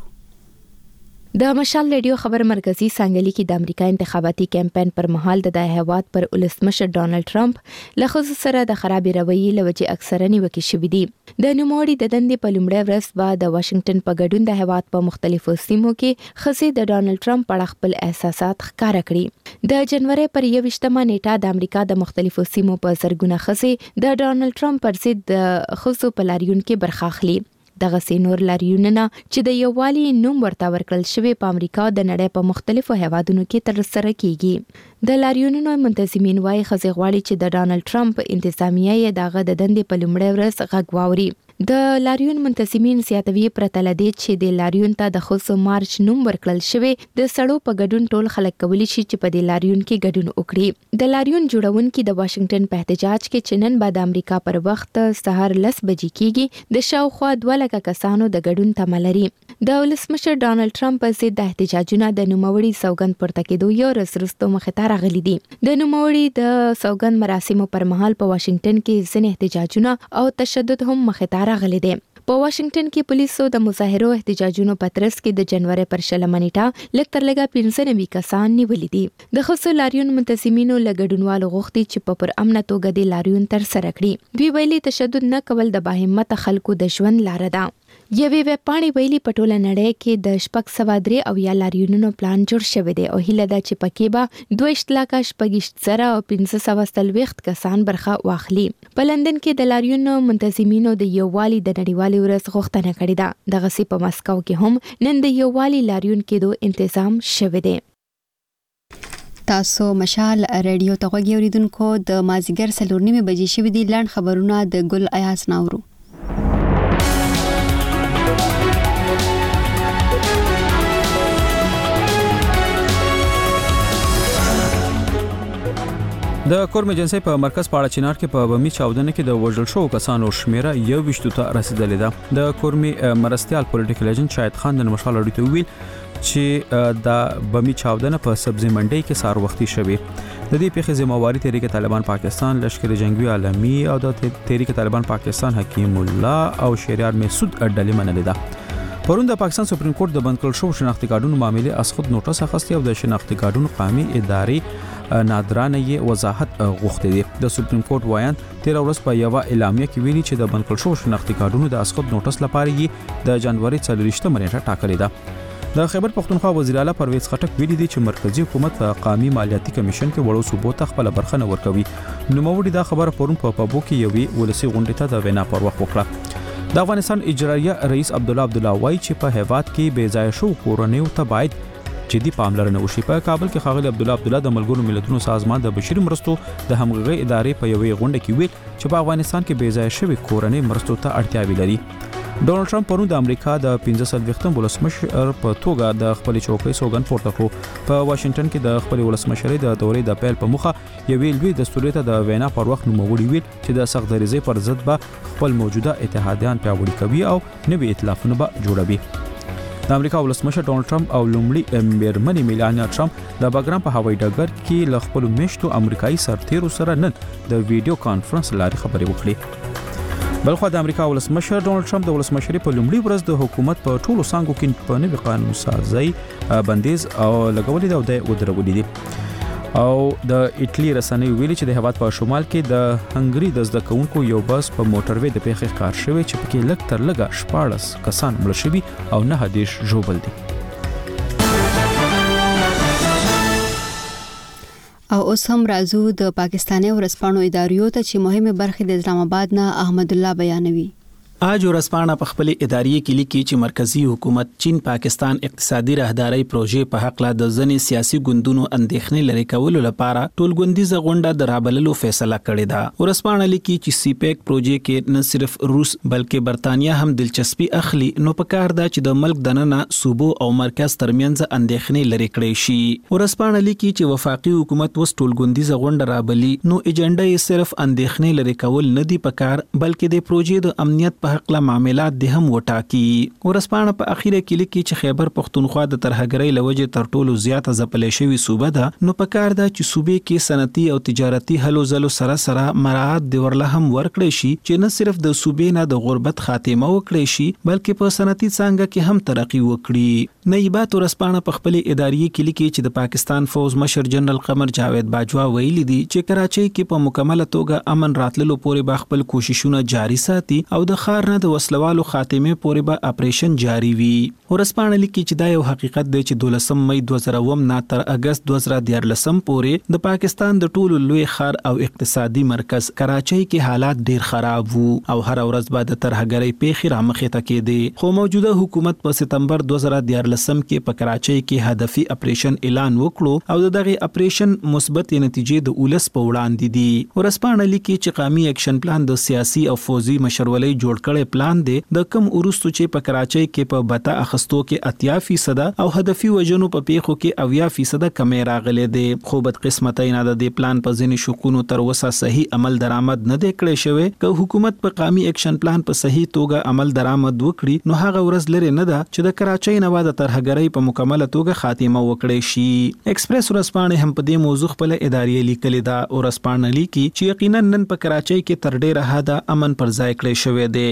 د مشال رادیو خبر مرکزی څنګه کې د امریکا انتخاباتي کمپاین پر مهال د هیواد پر ولسمشر ډانلډ ټرمپ له خصوص سره د خراب رویې لوجې اکثره نیوکې شوې دي. د نوموړي د دندې په لومړۍ ورځ به د واشنگټن په ګډون د هیواد په مختلفو سیمو کې خزي د ډانلډ ټرمپ په خپل احساسات ښکارا کړي. د جنوري پر یوویشتمه نیټه د امریکا د مختلفو سیمو په زرګونه خزي د ډانلډ ټرمپ پر ضد د خصو په لاریون کې برخه اخلي. دغه سینور لاریونونه چې د یووالي نوم ورته ورکړل شوی په امریکا د نړۍ په مختلفو هیوادونو کې ترسره کیږي. د لاریونونو منتظمین وايي خزي غواړي چې د ډانلډ ټرمپ انتظامیه یې دغه د دندې په لومړۍ ورځ غږ واوري. د لاریون منتظمین زیاتوي پرته لدی چې د لاریون ته د خصوص مارچ نوم ورکړل شوی د سړو په ګډون ټول خلک کولی شي چې په دې لاریون کې ګډون وکړي. د لاریون جوړونکو د واشنگټن په احتجاج کې چنن بعد امریکا پر وخت سحر لس بجې کېږي د شاوخوا دوه لکه کسانو د ګډون تمه لري. د ولسمشر ډانلډ ټرمپ په ضد د احتجاجونه د نوموړي سوګند پورته کېدو یو ورځ وروسته مخې ته راغلي دي. د نوموړي د سوګند مراسمو پر مهال په واشنگټن کې ځینې احتجاجونه او تشدد هم مخې ته راغلي دي. په واشنگټن کې پولیسو د مظاهرو احتجاجونو په ترڅ کې د جنوري پر شلمه نیټه لږ تر لږه پنځه نوي کسان نیولي دي. د خصوصي لاریون منتظمینو له ګډونوالو غوښتي چې په پر امنه توګه د لاریون تر سره کړي. دوی ویلي تشدد نه کول د باهمته خلکو د ژوند لاره ده. یوې ویبپاڼې ویلي په ټوله نړۍ کې د شپږ سوه درې اویا لاریونونو پلان جوړ شوی دی او هیله ده چې پکې به دوه اشتلاکه شپږ زره او پنځه سوه څلوېښت کسان برخه واخلي. په لندن کې د لاریونو منتظمینو د یووالي د نړیوالې ورځ غوښتنه کړې ده. دغسې په مسکو کې هم نن د یووالي لاریون کېدو انتظام شوی دی. تاسو مشال رادیو ته غوږی اوریدونکو د مازیګر څلور نیمې بجې شوې دي. لاند خبرونه د ګل ایاز ناورو. د کورم ایجنسی په مرکز پاړه چینار کې په بمی چاودنه کې د وژل شو کسانو شمیره یو وشتو ته رسیدلې ده. د کورمي مرستيال پولیټیکل ایجنټ شاهد خان د مشال اړیته ویل چې د بمی چاودنه په سبزی منډي کې سار وختي شوه. د دې پیښې ذمہواری تحریک طالبان پاکستان، لشکر جنگي عالمي او د تحریک طالبان پاکستان حکیم الله او شریار مسعود اډلې منلې ده. پرون د پاکستان سپریم کورټ د بند کړل شو شناختی کارډونو معاملې اس خود نوټس اخیستی او د شناختی کارډونو قومي ادارې نادرانه یې وضاحت غوښتي دي. د سپریم کورټ وایان تیر ورځ په یو اعلامیه کې ویلي چې د بند کړل شو شناختی کارډونو د اس خود نوټس لپاره یې د جنوري څلورویشتمه نیټه ټاکلې ده. د خیبر پختونخوا وزیر اعلی پرویز خټک ویلي دي چې مرکزی حکومت په قومي مالیاتي کمیشن کې وړو صوبو ته خپل برخه نه ورکوي. نو موړي دا خبره پرون په پابو کې یوې ولسی غونډې ته د وینا پر وخت وکړه. د افغانستان اجرایه رئیس عبد الله عبد الله وایي چې په هیواد کې بې ځای شو کورونیو ته باید جدي پاملرنه وشي. په کابل کې ښاغلي عبد الله عبد الله د ملګرو ملتونو سازمان د بشري مرستو د همغږي ادارې په یوې غونډه کې ویل چې په افغانستان کې بې ځای شوی کورونی مرستو ته اړتیا لري. ډونالد ټرمپ پرون د امریکا د پنځه څلوېښتم ولسمشر په توګه د خپل چوکۍ سوګند پورته کړو. په واشنگټن کې د خپل ولسمشرۍ د دورې د پیل په مخه یوې لوی دستوري ته د وینا پر وخت نوموړي ویل چې د سخت دریزې پر ضد به خپل موجوده اتحادیان پیاوړي کوي او نوي ائتلافونه به جوړوي. د امریکا ولسمشر ډونالد ټرمپ او لومړي میرمنې میلانیا ټرمپ د باګرام په هوایي ډګر کې له خپل میشتو امریکایي سرتیرو سره نن د ویډیو کانفرنس لارې خبرې وکړې. بلخو د امریکا ولسمشر ډونالد ټرمپ د ولسمشرۍ په لومړي ورځ د حکومت په ټولو څانګو کې په نوي قانون سازي بندیز او لګولې ده او د ودرولې دي. او د ایټلی رسنۍ ویلي چې د هیواد په شمال کې د هنګري د زده کوونکو یو بس په موټروي د پیښې ښکار شوی چې پکې لږ تر لږه شپاړس کسان مړه شوي او نه دیش ژوبل دي. او اوس هم راځو د پاکستاني ورسپانو اداریو ته چې مهمه برخه د اسلام آباد نه احمد الله بیانوي. اج ورسپانه په خپل ادارې کې لیکي چې مرکزی حکومت چین پاکستان اقتصادي راهداري پروژې په حق لا د ځنې سیاسي ګوندونو اندېښنې لري کولو لپاره ټولګوندیزه غونډه د رابللو فیصله کړې ده. ورسپانه لیکي چې سی پیک پروژې کې نه صرف روس بلکې برتانیا هم دلچسپي اخلي. نو په کار ده چې د ملک دننه صوبو او مرکز ترمنځ اندېښنې لري کړې شي. ورسپانه لیکي چې وفاقي حکومت وس ټولګوندیزه غونډه رابلي نو ایجنډا یې صرف اندېښنې لري کول نه دی پکار بلکې د پروژې د امنیت په حق لا معاملات د هم وټاکي. ورسپانه په اخیره کې لیکي چې خیبر پختونخوا د ترهګرۍ لوجه تر ټولو زیاته ځپلې شوی صوبه ده. نو په کار ده چې صوبې کې صنعتي او تجارتي هلو ځلو سره سره مراعات دی ورله هم ورکړي شي چې نه صرف د صوبې نه د غربت خاتمه وکړي شي بلکې په صنعتي څنګه کې هم ترقی وکړي. نایبات ورسپانه په خپل ادارې کې لیکي چې د پاکستان فوز مشر جنرال قمر جاوید باجوا ویلي دي چې کراچۍ کې په مکمله توګه امن راتللو پورې به خپل کوششونه جاري ساتي او د خار نه د وسلوالو خاتمه پورې به اپریشن جاری وي. ورسپانه لیکي چې دا یو حقیقت دی چې دولسم مئی دوه زره اووه نه تر اگست دوه زره دیارلسم پورې د پاکستان د ټولو لوی خار او اقتصادي مرکز کراچۍ کې حالات ډیر خراب وو او هر ورځ بعد ترهګرۍ پیښې رامخې ته کېدې. خو موجوده حکومت په سپتمبر دوه زره دیارلسم کې په کراچۍ کې هدفي اپریشن اعلان وکړو او دغه اپریشن مثبت نتیجې د اولس په وړاندې دي. ورسپانه لیکي چې قومي اکشن پلان د سیاسي او فوزي مشرولۍ جوړ کړي پلان دی د کم ورستو چې په کراچۍ کې په بتا اخستو کې اتیا فیصد او هدفي وجنو په پیښو کې اویا فیصد کمې راغلي دي. خو بد قسمتۍ نه د پلان په ځینې شکونو تر وسه صحیح عمل درآمد نه دی کړی شوی. که حکومت په قومي اکشن پلان په صحیح توګه عمل درآمد وکړي نو هغه ورځ لري نه ده چې د کراچۍ نه بعد ترهګرۍ په مکمله توګه خاتمه وکړي شي. ایکسپریس ورسپانه هم په دې موضوع خپل ادارې لیکلې ده. ورسپانه لیکي چې یقینا نن په کراچۍ کې تر ډیره حده امن پر ځای کړی شوی دی.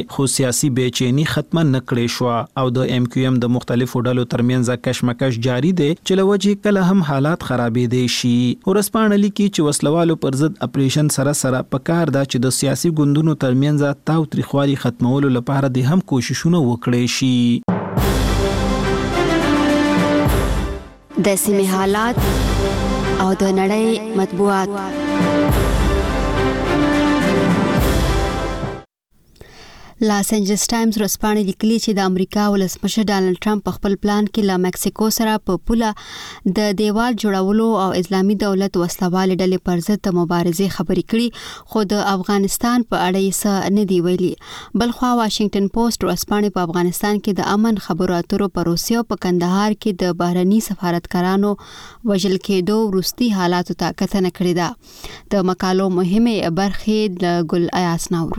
خو سیاسي بېچینی ختمه نکړې شو او د ایم کیو ایم د مختلفو ډلو ترمنځ کشمکش جاری دی چې لوجه کله هم حالات خرابې دي شي. ورسپانه لیکي چې وسلوالو پر ضد اپریشن سره سره پکار دا چې د سیاسي ګوندونو ترمنځ تاو تریخوالي ختمولو لپاره د هم کوششونه وکړي شي. د سیمې حالات او د نړۍ مطبوعات. لاس انجلس ټایمز ورځپاڼه لیکلي چې د امریکا ولسمشر ډانلډ ټرمپ په خپل پلان کې له مکسیکو سره په پوله د دیوال جوړولو او اسلامي دولت وسلوال ډلې پر ضد د مبارزې خبرې کړي، خو د افغانستان په اړه یې څه نه دی ویلي. بلخوا واشنگټن پوسټ ورځپاڼه په افغانستان کې د امن خبرو اترو په روسیه او په کندهار کې د بهرني سفارتکارانو وژل کېدو وروستي حالاتو ته کتنه کړې ده. د مقالو مهمه برخې د ګل ایاس ناورو.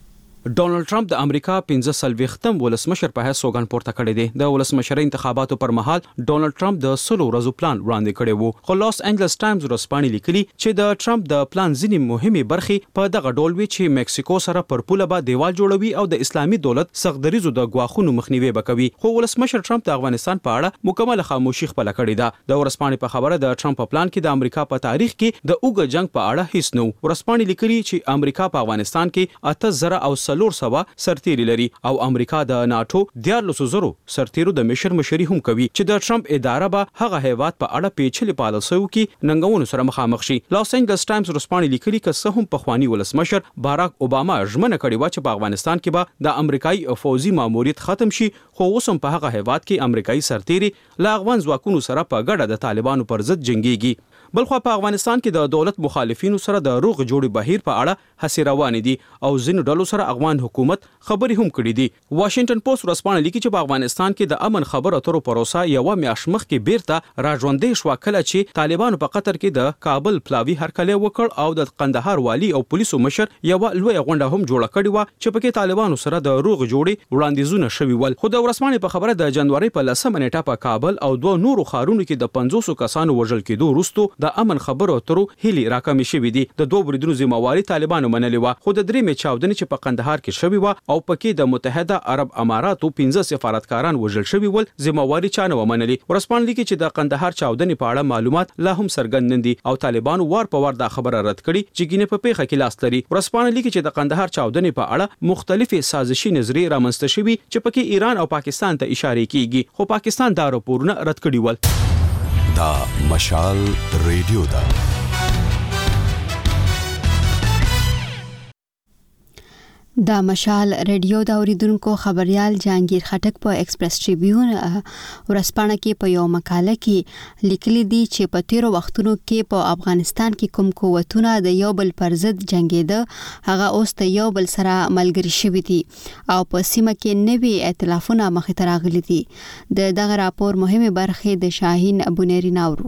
ډونالد ټرمپ د امریکا پنځه سلويختم ولسمشر په حیث سوګند پورته کړی دی. د ولسمشرۍ انتخاباتو پر مهال ډونالد ټرمپ د سلو ورځو پلان وړاندې کړی وو، خو لاس انجلس ټایمز ورځپاڼې لیکلي چې د ټرمپ د پلان ځینې مهمه برخې په دغه ډول وی چې مکسیکو سره پر پوله به دیوال جوړوي او د اسلامي دولت سختدریزو د غواخونو مخنیوي وکوي. خو ولسمشر ټرمپ د افغانستان په اړه مکمل خاموشي خپل کړی ده. د ورځپاڼې په خبره د ټرمپ په پلان کې د امریکا په تاریخ کې د اوګه جنگ په اړه هیڅ نو. ورځپاڼې لیکلي چې امریکا په افغانستان کې اته زره او څلور سوه سرتیري لري او امریکا د ناتو دیارلسو زرو سرتیرو د مشر مشري هم کوي چې د ټرمپ اداره به هغه هیواد په اړه پیچلې پالیسیو کې ننګونو سره مخامخ شي. لاس انجلس ټایمز ورځپاڼې لیکلي چې څه هم په خواني ولسمشر باراک اوباما ژمنه کړې و چې په افغانستان کې به د امریکایي فوزي ماموریت ختم شي، خو اوس هم په هغه هیواد کې امریکایي سرتیري له افغان ځواکونو سره په ګډه د طالبانو پر ضد جنگيږي. بلخو په افغانستان کې د دولت مخالفینو سره د روغ جوړي بهیر په اړه هڅې روانې دي او ځینو ډلو سره افغان حکومت خبرې هم کړې دي. واشنگټن پوسټ ورځپاڼه لیکي چې په افغانستان کې د امن خبرو اترو پروسه یو میاشت مخکې بیرته راژوندې شو کله چې طالبانو په قطر کې د کابل پلاوی هرکلی وکړ او د قندهار والی او پولیسو مشر یو لوی غونډه هم جوړه کړې و چې پکې طالبانو سره د روغ جوړي وړاندیزونه شوي ول. خو د ورځپاڼې په خبره د جنوري په لسمه نیټه په کابل او دوه نورو ښارونو کې د پنځوس کسانو وژل کېدو وروسته د امن خبرو اترو هلي راکمې شوې دي. د دوه بریدونو ذمہواری طالبانو منلې و، خو د درې مې چاودنې چې په قندهار کې شوې و او پکې د متحده عرب اماراتو پنځه سفارتکاران وژل شوي ول ذمہواری چا نه ومنلې. ورځپاڼه لیکي چې د قندهار چاودنې په اړه معلومات لا هم څرګند نه دي او طالبانو وار په وار دا خبره رد کړي چې ګینه په پیښه کې لاس لري. ورځپاڼه لیکي چې د قندهار چاودنې په اړه مختلفې سازشي نظریې رامنځته شوي چې پکې ایران او پاکستان ته اشاره کیږي، خو پاکستان دا راپورونه رد کړي ول. دا مشال ریډیو دا دا مشال ریډیو دا اوریدونکو خبريال جهانگیر خټک په ایکسپریس ټریبیون ورځپاڼه کې په یو مقاله کې لیکلي دي چې په تیرو وختونو کې په افغانستان کې کوم قوتونه د یو بل پر ضد جنگیده هغه اوس د یو بل سره ملګری شوي دي او په سیمه کې نوي ائتلافونه مخې ته راغلي دي. د دغه راپور مهمه برخه د شاهین ابونری ناورو.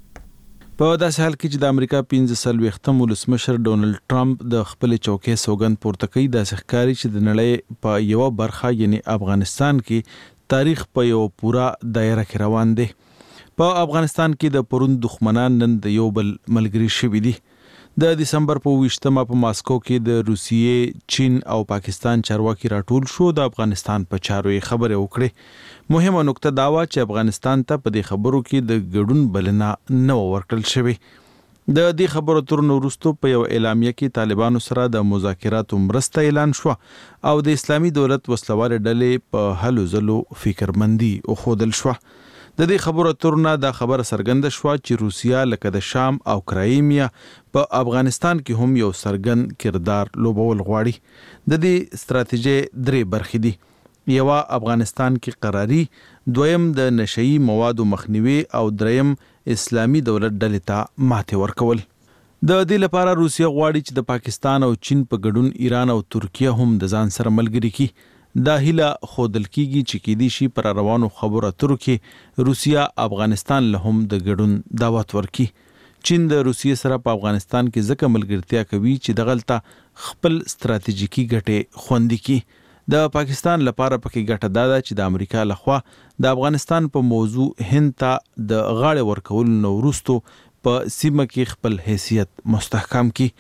په داسې حال کې چې د امریکا پنځه سلويختم ولسمشر ډونالد ټرمپ د خپل چوکۍ سوګند پورته کوي، داسې ښکاري چې د نړۍ په یو برخه یعنی افغانستان کې تاریخ په یو پورا دایره کې روان دی. په افغانستان کې د پرون دښمنان نن د یو بل ملګری شوي دي. د دسمبر په ویشتمه په ماسکو کې د روسیې، چین او پاکستان چارواکي راټول شو د افغانستان په چارو یې خبرې وکړې. مهمه نکته دا و چې افغانستان ته په دې خبرو کې د ګډون بلنه نه ورکړل شوې. د دې خبرو تر وروسته په یو اعلامیه کې طالبانو سره د مذاکراتو مرسته اعلان شو او د اسلامي دولت وسلوال ډلې په هلو ځلو فکرمندي او خودل شو. د دې خبرو ترونه دا خبره څرګنده شو چې روسیا لکه د شام او کرایمیا په افغانستان کې هم یو څرګند کردار لوبول غواړي. د دې ستراتیژي درې برخې دي. یو افغانستان کې قراری، دویم د نشئی موادو مخنیوي او دریم اسلامي دولت ډلې ته ماته ورکول. د دې لپاره روسیا غواړي چې د پاکستان او چین په ګډون ایران او ترکیه هم د ځان سره ملګری کړي. دا هیله خودل کیږي چې کېدی شي پر روانو خبرو اترو کې روسیا افغانستان له هم د ګډون دعوت ورکړي. چین د روسیې سره په افغانستان کې ځکه ملګرتیا کوي چې دغلته خپل ستراتیژیکي ګټې خوندي کړي. د پاکستان لپاره پکې ګټه دا ده چې د امریکا لخوا د افغانستان په موضوع هند ته د غاړې ورکول نو وروسته په سیمه کې خپل حیثیت مستحکم کړي.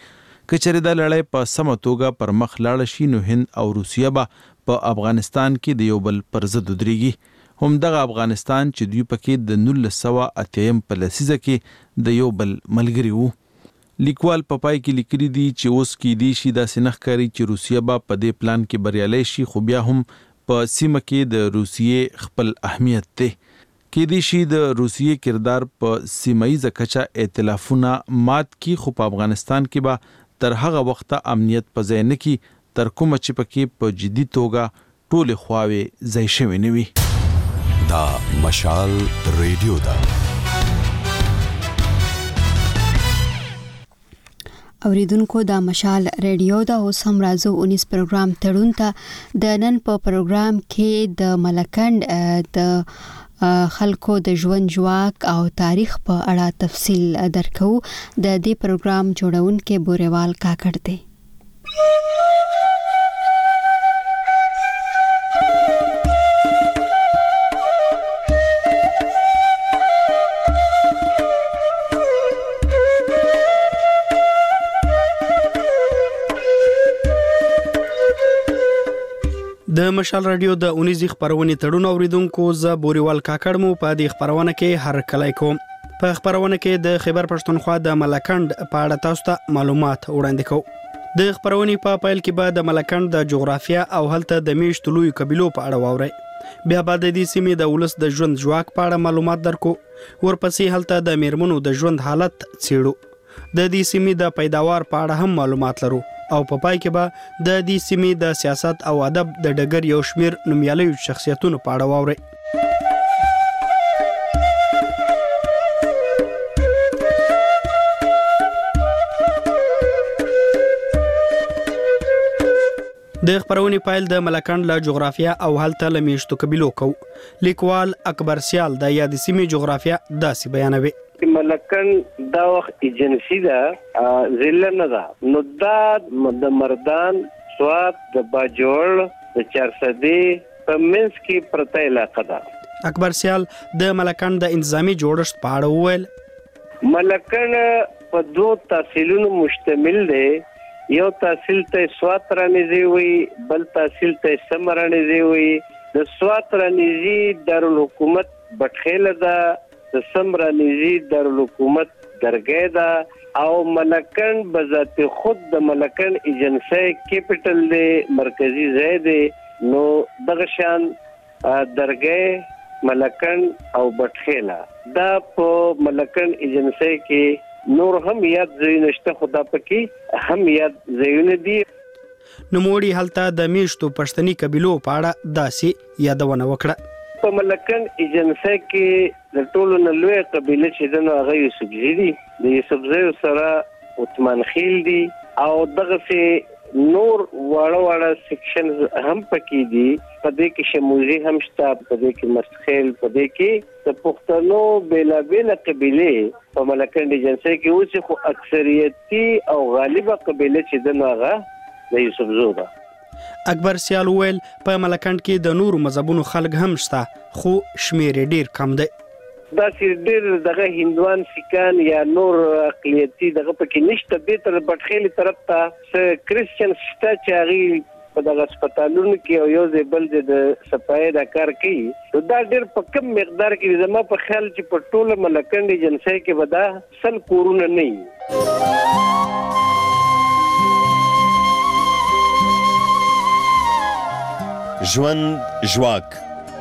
کچره د لړۍ په سم توګه پر مخ لاړ شي نو هند او روسیه به په افغانستان کې د یو بل پر ضد ودرېږي. هم دغه افغانستان چې دوی پکې د نولس سوه اتیم په لسیزه کې د یو بل ملګري وو. لیکوال په پای کې لیکلي دي چې اوس کې دی شي داسې نه ښکاري چې روسیه به په دې پلان کې بریالی شي، خو بیا هم په سیمه کې د روسیې خپل اهمیت دی. کې دی شي د روسیې کردار په سیمایي کچه ائتلافونه مات کی، خو په افغانستان کې به تر هغه وخته امنیت په ځای نه کی تر کومه چې پکې په جدي توګه ټولې خواوې ځای شوی نه وي. دا مشال ریډیو ده. اوریدونکو دا مشال ریډیو دا اوس هم راځو اونیس پروګرام تړون ته. د نن په پروګرام کې د ملکنډ د خلکو د ژوند ژواک او تاریخ په اړه تفصیل درکو. د دې پروګرام جوړونکو بوريوال کاکړ دی. د مشال رادیو د اونیزي خبرونه تړون اوریدونکو ز بوريوال کاکړ مو په دې خبرونه کې هر کله کوم. په خبرونه کې د خیبر پښتونخوا د ملکنډ په اړه تاسو ته معلومات وړاندې کوم. د خبرونه په پایل کې به د ملکنډ د جغرافیا او هلته د میشتو لوی قبیلو په اړه واورئ. بیا به د دې سیمې د ولس د ژوند ژواک په اړه معلومات درکو. ورپسې هلته د میرمنو د ژوند حالت څېړو. د دې سیمې د پیداوار په اړه هم معلومات لرو او په پای کې به د دې سیمې د سیاست او ادب د ډګر یو شمیر نومیالي شخصیتونو په اړه واورئ. د خبرونې پایل د ملکنډ له جغرافیا او هلته له میشتو قبیلو کو. لیکوال اکبر سیال د یاد سیمې جغرافیا داسې بیانوي. ملکن دا وخت ایجنسی ده ضلع نه ده، نو دا د مردان سوات د باجوړ د چارسدی په منځ کې پرته علاقه ده. اکبر سیال د ملکن د انتظامی جوړښت په اړه وویل. ملکن په دوه تحصیلونو مشتمل دی. یو تحصیل ته سوات رانیزي وي، بل تحصیل ته سم رانیزي وي. د سوات رانیزي دارالحکومت بټخیله ده، د سم رانیزي دارالحکومت درګه ده او ملکن بذات خود د ملکن ایجنسی کیپټل دی، مرکزی ځای دی. نو دغه شان درګه ملکن او بټخیله دا په ملکن ایجنسی کې نور هم یاد ځایونه شته، خدا پکې هم یاد ځایونه دي. نوموړي هلته د میشتو پښتني قبیلو په اړه داسې یادونه وکړه. په ملکن ایجنسی کې د ټولو نه لوی قبیله چې د نو هغه یوسفزي دي. د یوسفزي سره عثمان خیل دي او دغه سي نور واړه واړه سیکشنز هم پکې دي. په دې کې شموزي هم شته، په دې کې مستخیل، په دې کې د پښتنو بیلا بیل قبیله په ملکن ایجنسی کې اوس خو اکثریتي او غالبه قبیله چې د نو هغه د یوسفزو ده. اکبر سیال ویل په ملکنډ کې د نورو مذهبونو خلک هم شته، خو شمیر ډیر کم دی. دا چې ډیر دغه هندوان، سیکان یا نور اقلیتي دغه پکې نشته. به تر بټخېلي طرف ته څه کریسچن شته چې هغه په دغه هسپتالونو کې او یو ځای بل ځای د صفایي دا کار کوي. نو دا ډیر په کم مقدار کې زما په خیال چې په ټوله ملکنډ ایجنسی کې به دا سل کورونه نه وي. ژوند ژواک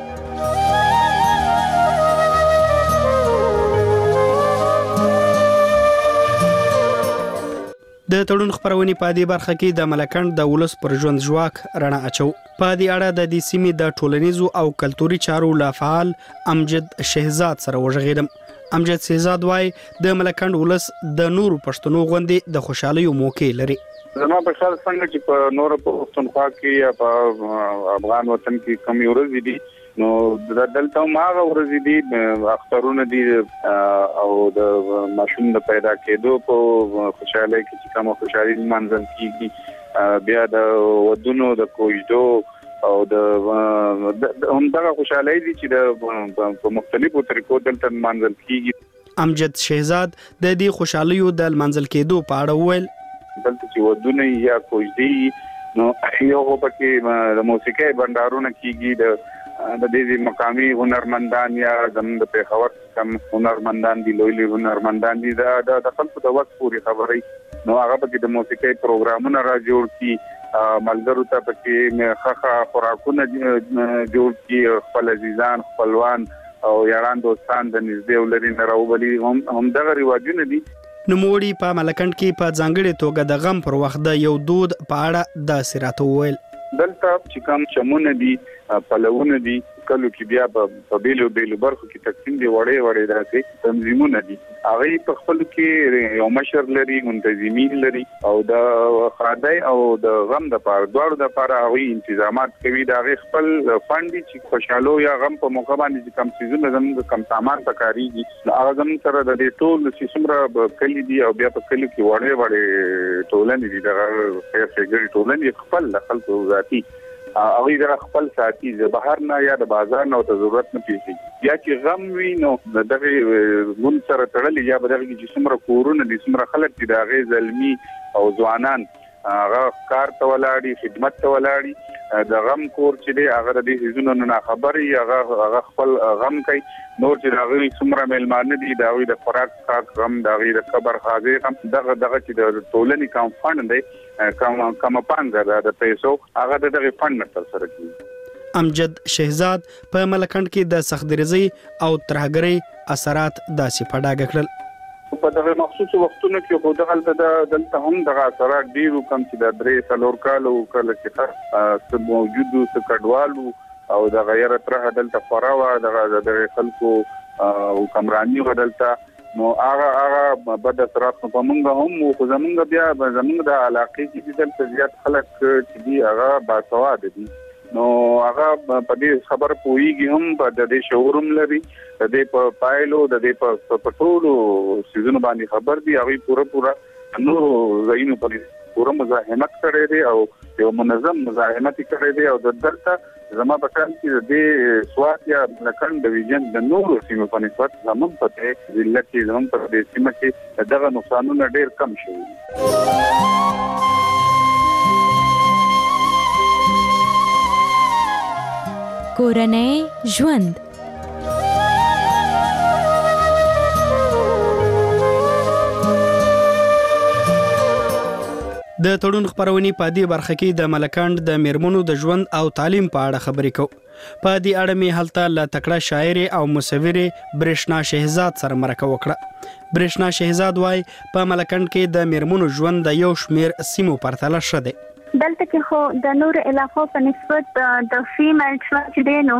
د تړون خبرونې په دې برخه کې د ملکنډ د ولس پر ژوند ژواک رڼا اچو. په دې اړه د دې سیمې د ټولنیزو او کلتوري چارو له فعال امجد شهزاد سره وژغېدم. امجد شهزاد وايي د ملکنډ ولس د نورو پښتنو غوندې د خوشحالۍ موقع لري. زما په خیال څنګه چې په نور پښتونخوا کې یا په افغان وطن کې کم ورځې دي، نو د دلته ماغه ورځې دي اخترونه دي او د ماشوم د پیدا کېدو په خوشاله کې چې کوم خوشالي منځل کیږي، بیا د ودونو د کوجدو او د همدغه خوشالي دي چې په مختلفو طریقو دلته منځل کیږي. امجد شهزاد د دې خوشالیو د منځل کېدو په اړه ویل. دلته چې ودونه یا کوجدي نو یو پکې د موسیقي بندارونه کیږي د د دې مقامي هنرمندان یا د پیښور کم هنرمندان دي لوی لوی هنرمندان دي د د خلکو د وخت پوری خبري نو هغه پکې د موسیقي پروګرامونه را جوړ کی ملګرو ته پکې خخه خوراکونه جوړ کی خپل عزیزان خپلوان او یاران دوستان د نږدې ولري نه راوبلي هم هم دغه رواجونه دي. نوموړي په ملکند کې په ځانګړي توګه د غم پر وخت د یو دود په اړه د سرات وویل. دلته چې کوم چمونه دي پلوونه دي کلو کې بیا په بیلو بیلو برخو کې تقسیم دي وړې وړې داسې تنظیمونه دي هغه په خپل کې یو مشر لري منتظمین لري او د خادای او د غم د پاره دواړو د پاره هغه تنظیمات کوي دا غي خپل فند چې خوشاله یا غم په موقع باندې کم سيزونه زموږ کم سامان پکاريږي هغه زموږ سره د دې ټول سیسمره کلی دي او بیا په کلی کې وړې وړې ټولنې دي دا خیر څنګه ټولنې خپل خلکو ذاتي هغه د خپل ساتي د بهر نه یا د بازار نه ته ضرورت نه پیږي یا چې غم وي نو دغه مون سره تړلې یا بدل کې چې څومره کورونه دي څومره خلک دي د غي زلمی او ځوانان هغه کار ته ولاړی خدمت ته ولاړی د غم کور چې دی هغه د دې حزونو نه خبري هغه هغه خپل غم کوي نور چې هغه څومره ملمانه دي دا وي د خوراک کاک غم دا غي د قبر حاضر هم دغه دغه چې د ټولنې کم فند دی کم کم پانګه د پیسو هغه دغه فند تر سره کوي. امجد شهزاد په ملکند کې د سختدرزي او ترهګرۍ اثرات داسې پډاګ کړل. په دغه مخصوص وختونو کې خو دغه دلته هم دغه اثرات ډیرو کم چې د درې څلور کالو کله چې څه موجودو څه کډوالو او د غیر تر دلته فراوه دغه د خلکو او کمرانی بدلته نو هغه هغه بد اثرات په موږ هم خو زمونږ بیا زمونږ د علاقې کې دلته زیات خلک چې دی هغه باسواد دي نو هغه په دې خبر پويږي هم په دې شعورم لري د دې په پایلو د دې په پټولو سيزون باندې خبر دي هغه پوره پوره نو زینو په پوره مزاحمت کړي دي او یو منظم مزاحمت کړي دي او د دلته زما په کار کې د سواد یا لکن ډیویژن د نورو سیمو په نسبت زموږ په ضلع کې زموږ په دې سیمه کې دغه نقصانونه ډېر کم شوي. کورنۍ ژوند د تړون خبرونې په دې برخه کې د ملکند د میرمنو د ژوند او تعلیم په اړه خبرې کوو. په دې اړه می هلته ل تکړه شاعر او مصور برېښنا شهزاد سره مرکه وکړه. برېښنا شهزاد وايي په ملکند کې د میرمنو ژوند د یو شمیر سیمو پرتله شته. دلته کې خو د نور علاقو په نسبت د فیمیل ژوند چې دی نو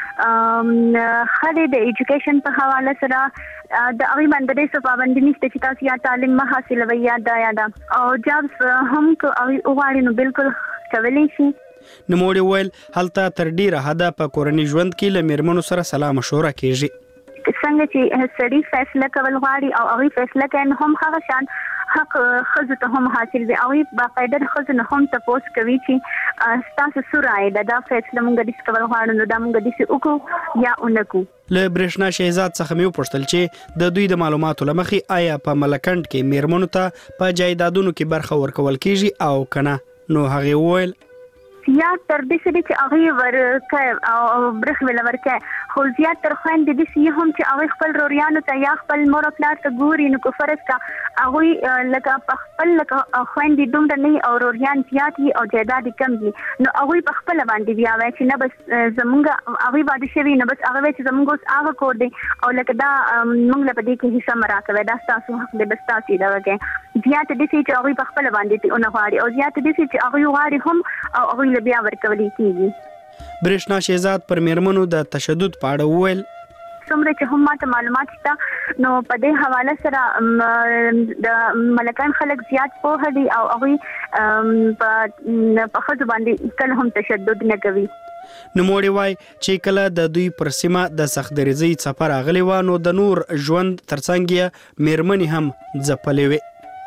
خالي د ایجوکیشن په حواله سره د هغه باندې د پابندۍ نشته چې تاسو یا تعلیم ما حاصلوي یا دا یا دا او جابس هم کو او غواړي نو بالکل کولی شي. نو موږ ویل هلته تر ډیره حدا په کورنۍ ژوند کې له میرمنو سره سلام مشوره کیږي. څنګه چې سړي فیصله کول غواړي او هغه فیصله کوي هم هغه شان حق خزه ته هم حاصل وي او باقاعده د خزه نه هم تاسو کوي چې تاسو سورای دا فیصله مونږ د څه غواړو نو دا مونږ د څه وکړو یا اونکو. له برېښنا شهزاد څخه مې وپوښتل چې د دوی د معلوماتو لمخې آیا په ملکند کې میرمنو ته په جایدادونو کې برخه ورکول کیږي او کنه نو هغه وویل یا تر دې چې هغه ورکه او برخه ولا ورکه خو زیات تر خويند دي چې هم چې هغه خپل روریانو ته یا خپل مور پلار ته ګوري نو کو فرض کا هغه لکه خپل لکه خويند دومره نه او روریان زیات او جیداد کم دي نو هغه په خپل باندې بیا وای چې نه بس زمونږ هغه باندې شوی نه بس هغه چې زمونږ اوس هغه کور دي او لکه دا موږ له دې کې حصہ مراکوي دا تاسو حق دې بس تاسو دا وکړي زیات دي چې هغه په خپل باندې ته نه غواړي او زیات دي چې هغه غواړي هم او هغه بیا ورکولې کیږي. برېښنا شهزاد پر میرمنو د تشدد په اړه وویل څومره چې هم ماته معلومات شته نو په دې حواله سره د ملکان خلک زیات پوه دي او هغه په خځو باندې کله هم تشدد نه کوي. نوموړي وای چې کله د دوی پر سیمه د سختدرزي څپه راغلی و نو د نور ژوند ترڅنګ یې میرمنې هم ځپلې وې.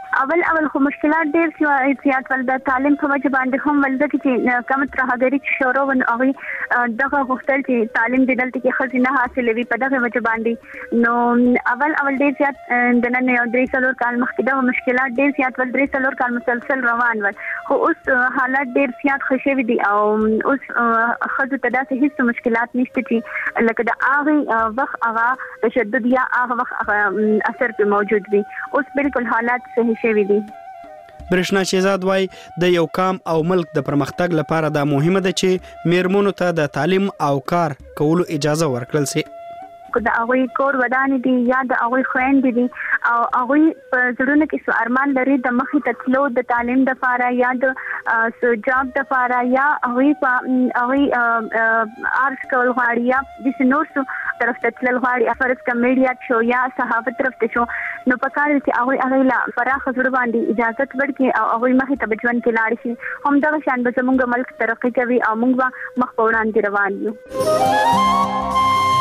اول اول خو مشکلات ډیر زیات ول د تعلیم په وجه باندې هم ولده چې کوم ترهګری شروع ون او دغه غوښتل چې تعلیم د دلته کې خزینه حاصلوي په دغه وجه باندې نو اول اول ډیر زیات د نن یو درې څلور کال مخکې دا مشکلات ډیر زیات ول درې څلور کال مسلسل روان ول خو اوس حالات ډیر زیات خوشوي دي او اوس خزه ته داسې هیڅ مشکلات نشته چې لکه د هغه وخت هغه تشدد یا هغه وخت اثر په موجود وي اوس بالکل حالات صحیح شوي دي. برښنا شهزاد وای د یو قام او ملک د پرمختګ لپاره دا مهمه ده چې میرمنو ته د تعلیم او کار کولو اجازه ورکړل شي. د هغوی کور ودانې دي یا د هغوی خویندې دي او هغوی په زړونو کې څه ارمان لري د مخې ته تلو د تعلیم دپاره یا د څه جاب دپاره یا هغوی په هغوی آرټس کول غواړي یا داسې نور څه طرف ته تلل غواړي فرض کړه میډیا شو یا صحافت طرف ته شو نو په کار چې هغوی هغوی له پراخه زړه باندې اجازت ورکړي او هغوی مخې ته به ژوند کې لاړ شي همدغه شان به زموږ ملک ترقي کوي او موږ به مخ په وړاندې روان یو.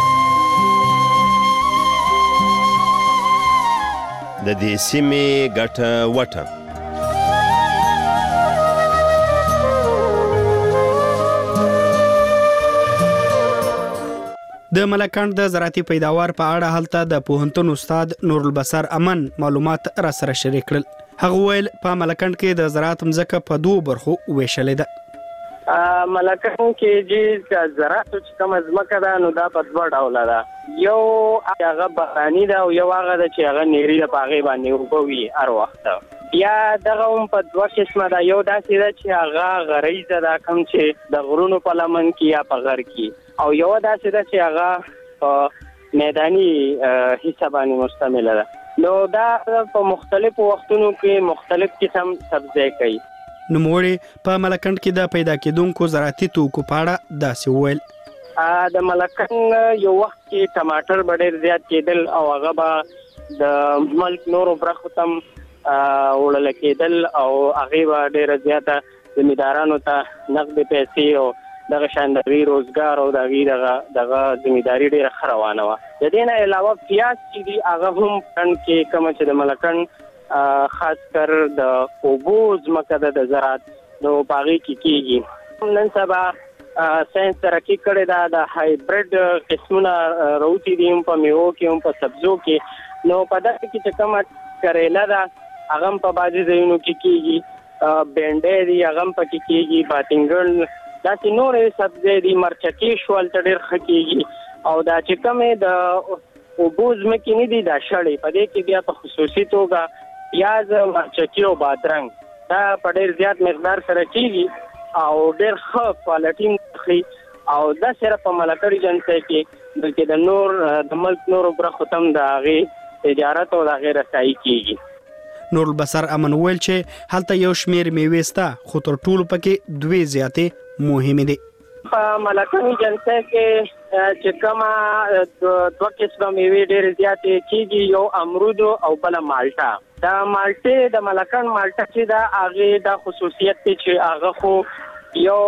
د دې سیمې ګټه وټه د ملکند د زراعتي پیداوار په اړه هلته د پوهنتون استاد نور البصر امن معلومات را سره شریک کړل. هغه ویل په ملکند کې د زراعت مځکه په دوه برخو ویشلې ده. ملکند کې چې زراعت چې کوم ځمکه ده نو دا په دوه ډوله ده. یو هغه باراني ده او یو هغه ده چې هغه نیری ده په هغې باندې اوبه وي هر وخت. بیا دغه هم په دوه قسمه ده. یو داسې ده چې هغه غریزه ده کوم چې د غرونو په لمن کې یا په غر کې او یو داسې ده چې هغه په میداني حصه باندې مشتمله ده. نو دا په مختلفو وختونو کې مختلف قسم سبزی کوي. نوموړي په ملکند کې د پیدا کېدونکو زراعتي توکو په اړه داسې وویل. د ملکند یو وخت کې ټماټر به ډېر زیات کېدل او هغه به د ملک نورو برخو ته وړل کېدل او هغې به ډېره زیاته زمیندارانو ته نقدې پیسې او دغه شان د هغوی روزګار او د هغوی دغه زمینداري ډېره ښه روانه وه. د دې نه علاوه پیاز چې دي هغه هم کند کې کومه چې د ملکند خاص کر د اوبو ځمکه ده د زراعت نو په هغې کې کېږي. نن سبا ساینس ترقي کړې ده د هایبریډ قسمونه راوتي دي هم په میوو کې هم په سبزو کې نو په دغه کې چې کومه کریله ده هغه هم په بعضې ځایونو کې کېږي بینډۍ دي هغه هم پکې کېږي باتنګړ داسې نورې سبزۍ دي مرچکې شو هلته ډېر ښه کېږي او دا چې کومې د اوبو ځمکې نه دي دا شړې په دې کې بیا په خصوصي توګه پیاز مرچکي او بادرنګ دا په ډېر زیات مقدار سره کېږي او ډېر ښه کوالټي مخلي او دا صرف په ملکړي جنسۍ کې بلکې د نور د ملک نورو برخو ته هم د هغې تجارت او د هغې رسایي کېږي. نور البصر امن ویل چې هلته یو شمیر میوې سته خو تر ټولو پکې دوې زیاتې مهمې دي. په ملکړي جنسۍ کې چې کومه دوه قسمه میوې ډېرې زیاتې کېږي یو امرود او بله مالټه. دا مالټې د ملکند مالټه چې ده هغې دا خصوصیت دی چې هغه خو یو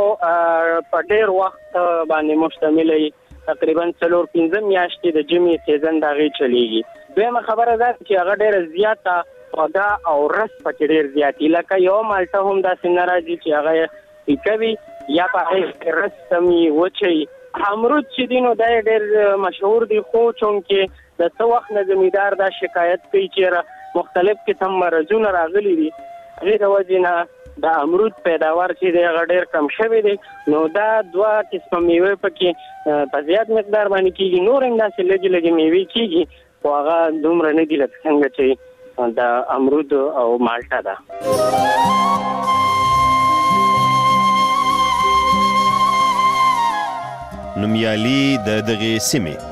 په ډېر وخت باندې مشتمله وي تقریبا څلور پنځه میاشتې د ژمي سیزن د هغې چلیږي. دویمه خبره ده چې هغه ډېره زیاته خوږه او رس پکې ډېر زیات وي لکه یو مالټه هم داسې نه راځي چې هغه پیکه وي یا په هغې کې رس کم وي وچه وي. امرود چې دی نو دا یې ډېر مشهور دی خو چونکې د څه وخت نه زمیندار دا شکایت کوي چې مختلف قسم مرضونه راغلي دي هغې د وجې نه د امرود پیداوار چې دی هغه ډېر کم شوی دی نو دا دوه قسمه میوې پکې په زیات مقدار باندې کېږي. نور هم داسې لږې لږې میوې کېږي خو هغه دومره نه دي لکه څنګه چې د امرود او مالټه ده. نومیالي د دغې سیمې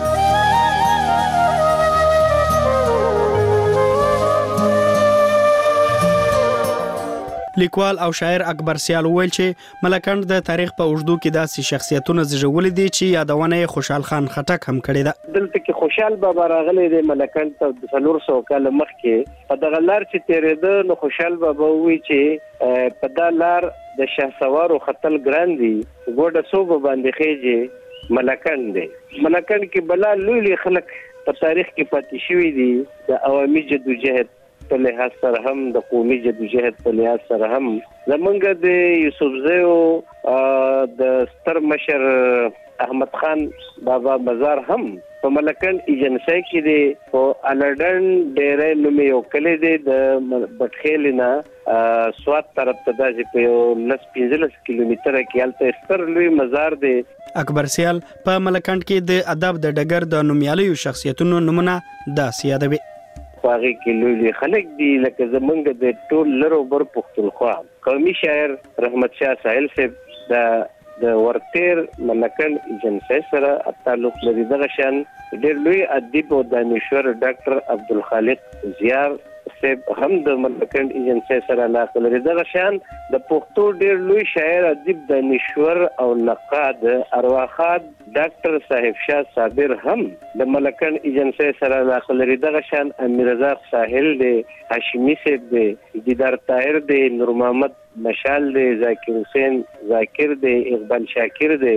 لیکوال او شاعر اکبر سیال ویل چې ملکند د تاریخ په اوږدو کې داسې شخصیتونه زیږولي دي چې یادونه یې خوشحال خان خټک هم کړې ده. دلته کې خوشحال بابا راغلی دی ملکند ته د څلور سوه کاله مخکې په دغه لار چې تېرېده نو خوشحال بابا ووایي چې په دا لار د شهسوارو ختل ګران دي ګوډه څوک باندې خېجې ملکند دی. ملکند کې بلا لوی لوی خلک په تاریخ کې پاتې شوي دي د عوامي جدوجهد په لحاظ سره هم د قومي جدوجہد په لحاظ سره هم زمونږ د یوسفزیو د ستر مشر احمد خان بابا مزار هم په ملکند ایجنسی کې دی او الډن ډېرې نومي یو کلی دی د بټخیلینا سوات طرف ته د په لس پنځلس کیلومتره کې الته ستر لوی مزار دی. اکبر سیال په ملکند کې د ادب د ډګر د نومیالیو شخصیتونو نمونه داسې یادوي. باغی کې لوی خلک دي لکه زمونږ د ټول لرو بر پښتونخوا قومي شاعر رحمت شاه ساحل صاحب د د ورتیر ملکند ایجنسی سره تعلق لري. دغه شان ډېر لوی ادیب او دانشور ډاکټر عبدالخالق زیار صاحب هم د ملکند ایجنسی سره علاقه لري. دغه شان د پښتو ډېر لوی شاعر ادیب دانشور او نقاد ارواخاد ډاکټر صاحب شاه صابر هم د ملکند ایجنسی سره علاقه لري. دغه شان امیر رضا ساحل دی، هاشمی صاحب دی، دیدار طاهر دی، نور محمد مشال دی، ذاکر حسین ذاکر دی، اقبال شاکر دی.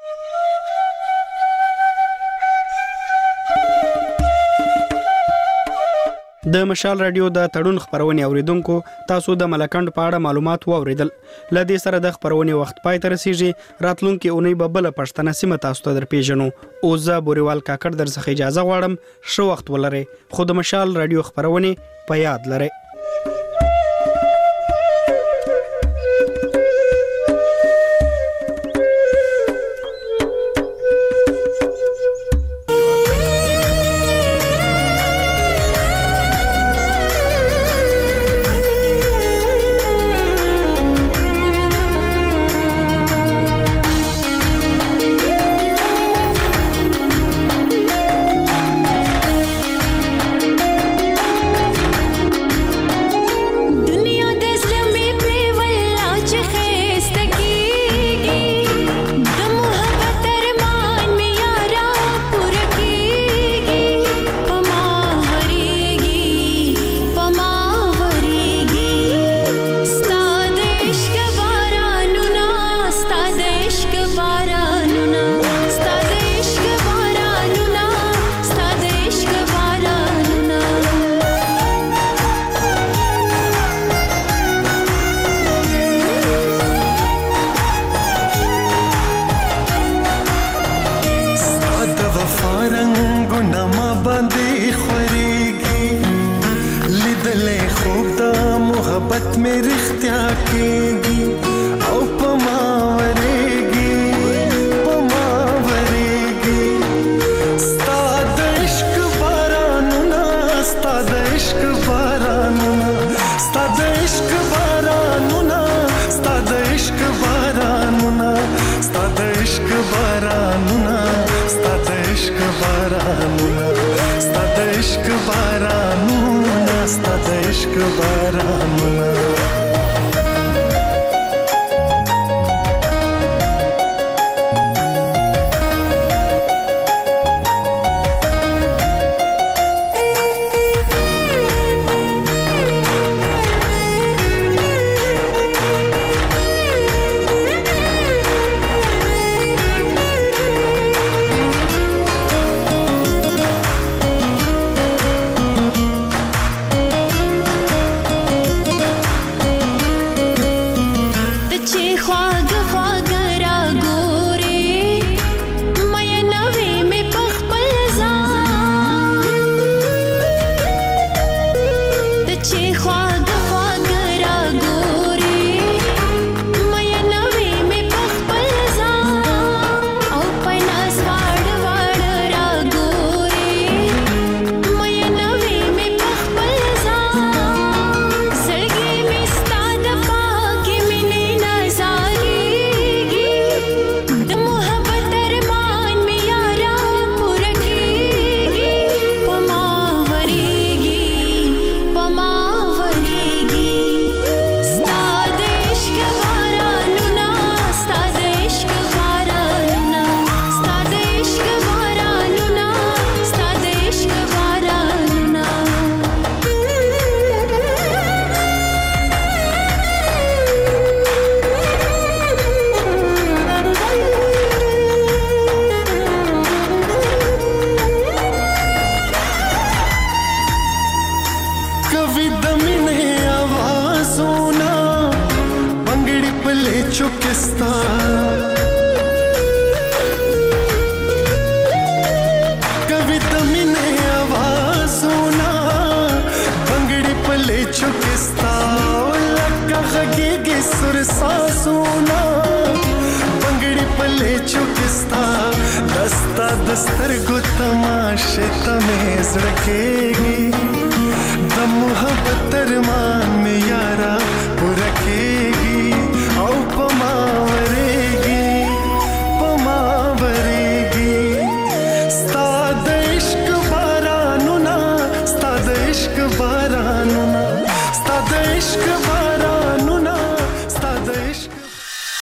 د مشال رادیو د تړون خبرونه اوریدونکو تاسو د ملکند په اړه معلومات واوریدل. لدې سره د خبرونه وخت پای ته رسیږي. راتلونکي اونۍ به بل پښتنه سیمه تاسو ته درپېژنو. او زه بوريوال کاکړ در څخه اجازه غواړم. شو وخت ولرئ. خو د مشال رادیو خبرونه په یاد لرئ. Sagi चुकिस्ता कविता मिने आवाज सुना बंगड़ी पले चुकिस्ता लक्का खगेगे सुरसा सुना बंगड़ी पले चुकिस्ता दस्ता दस्तर गो तमाशे तमेज रखेगी द मोहब्बत अरमान में यारा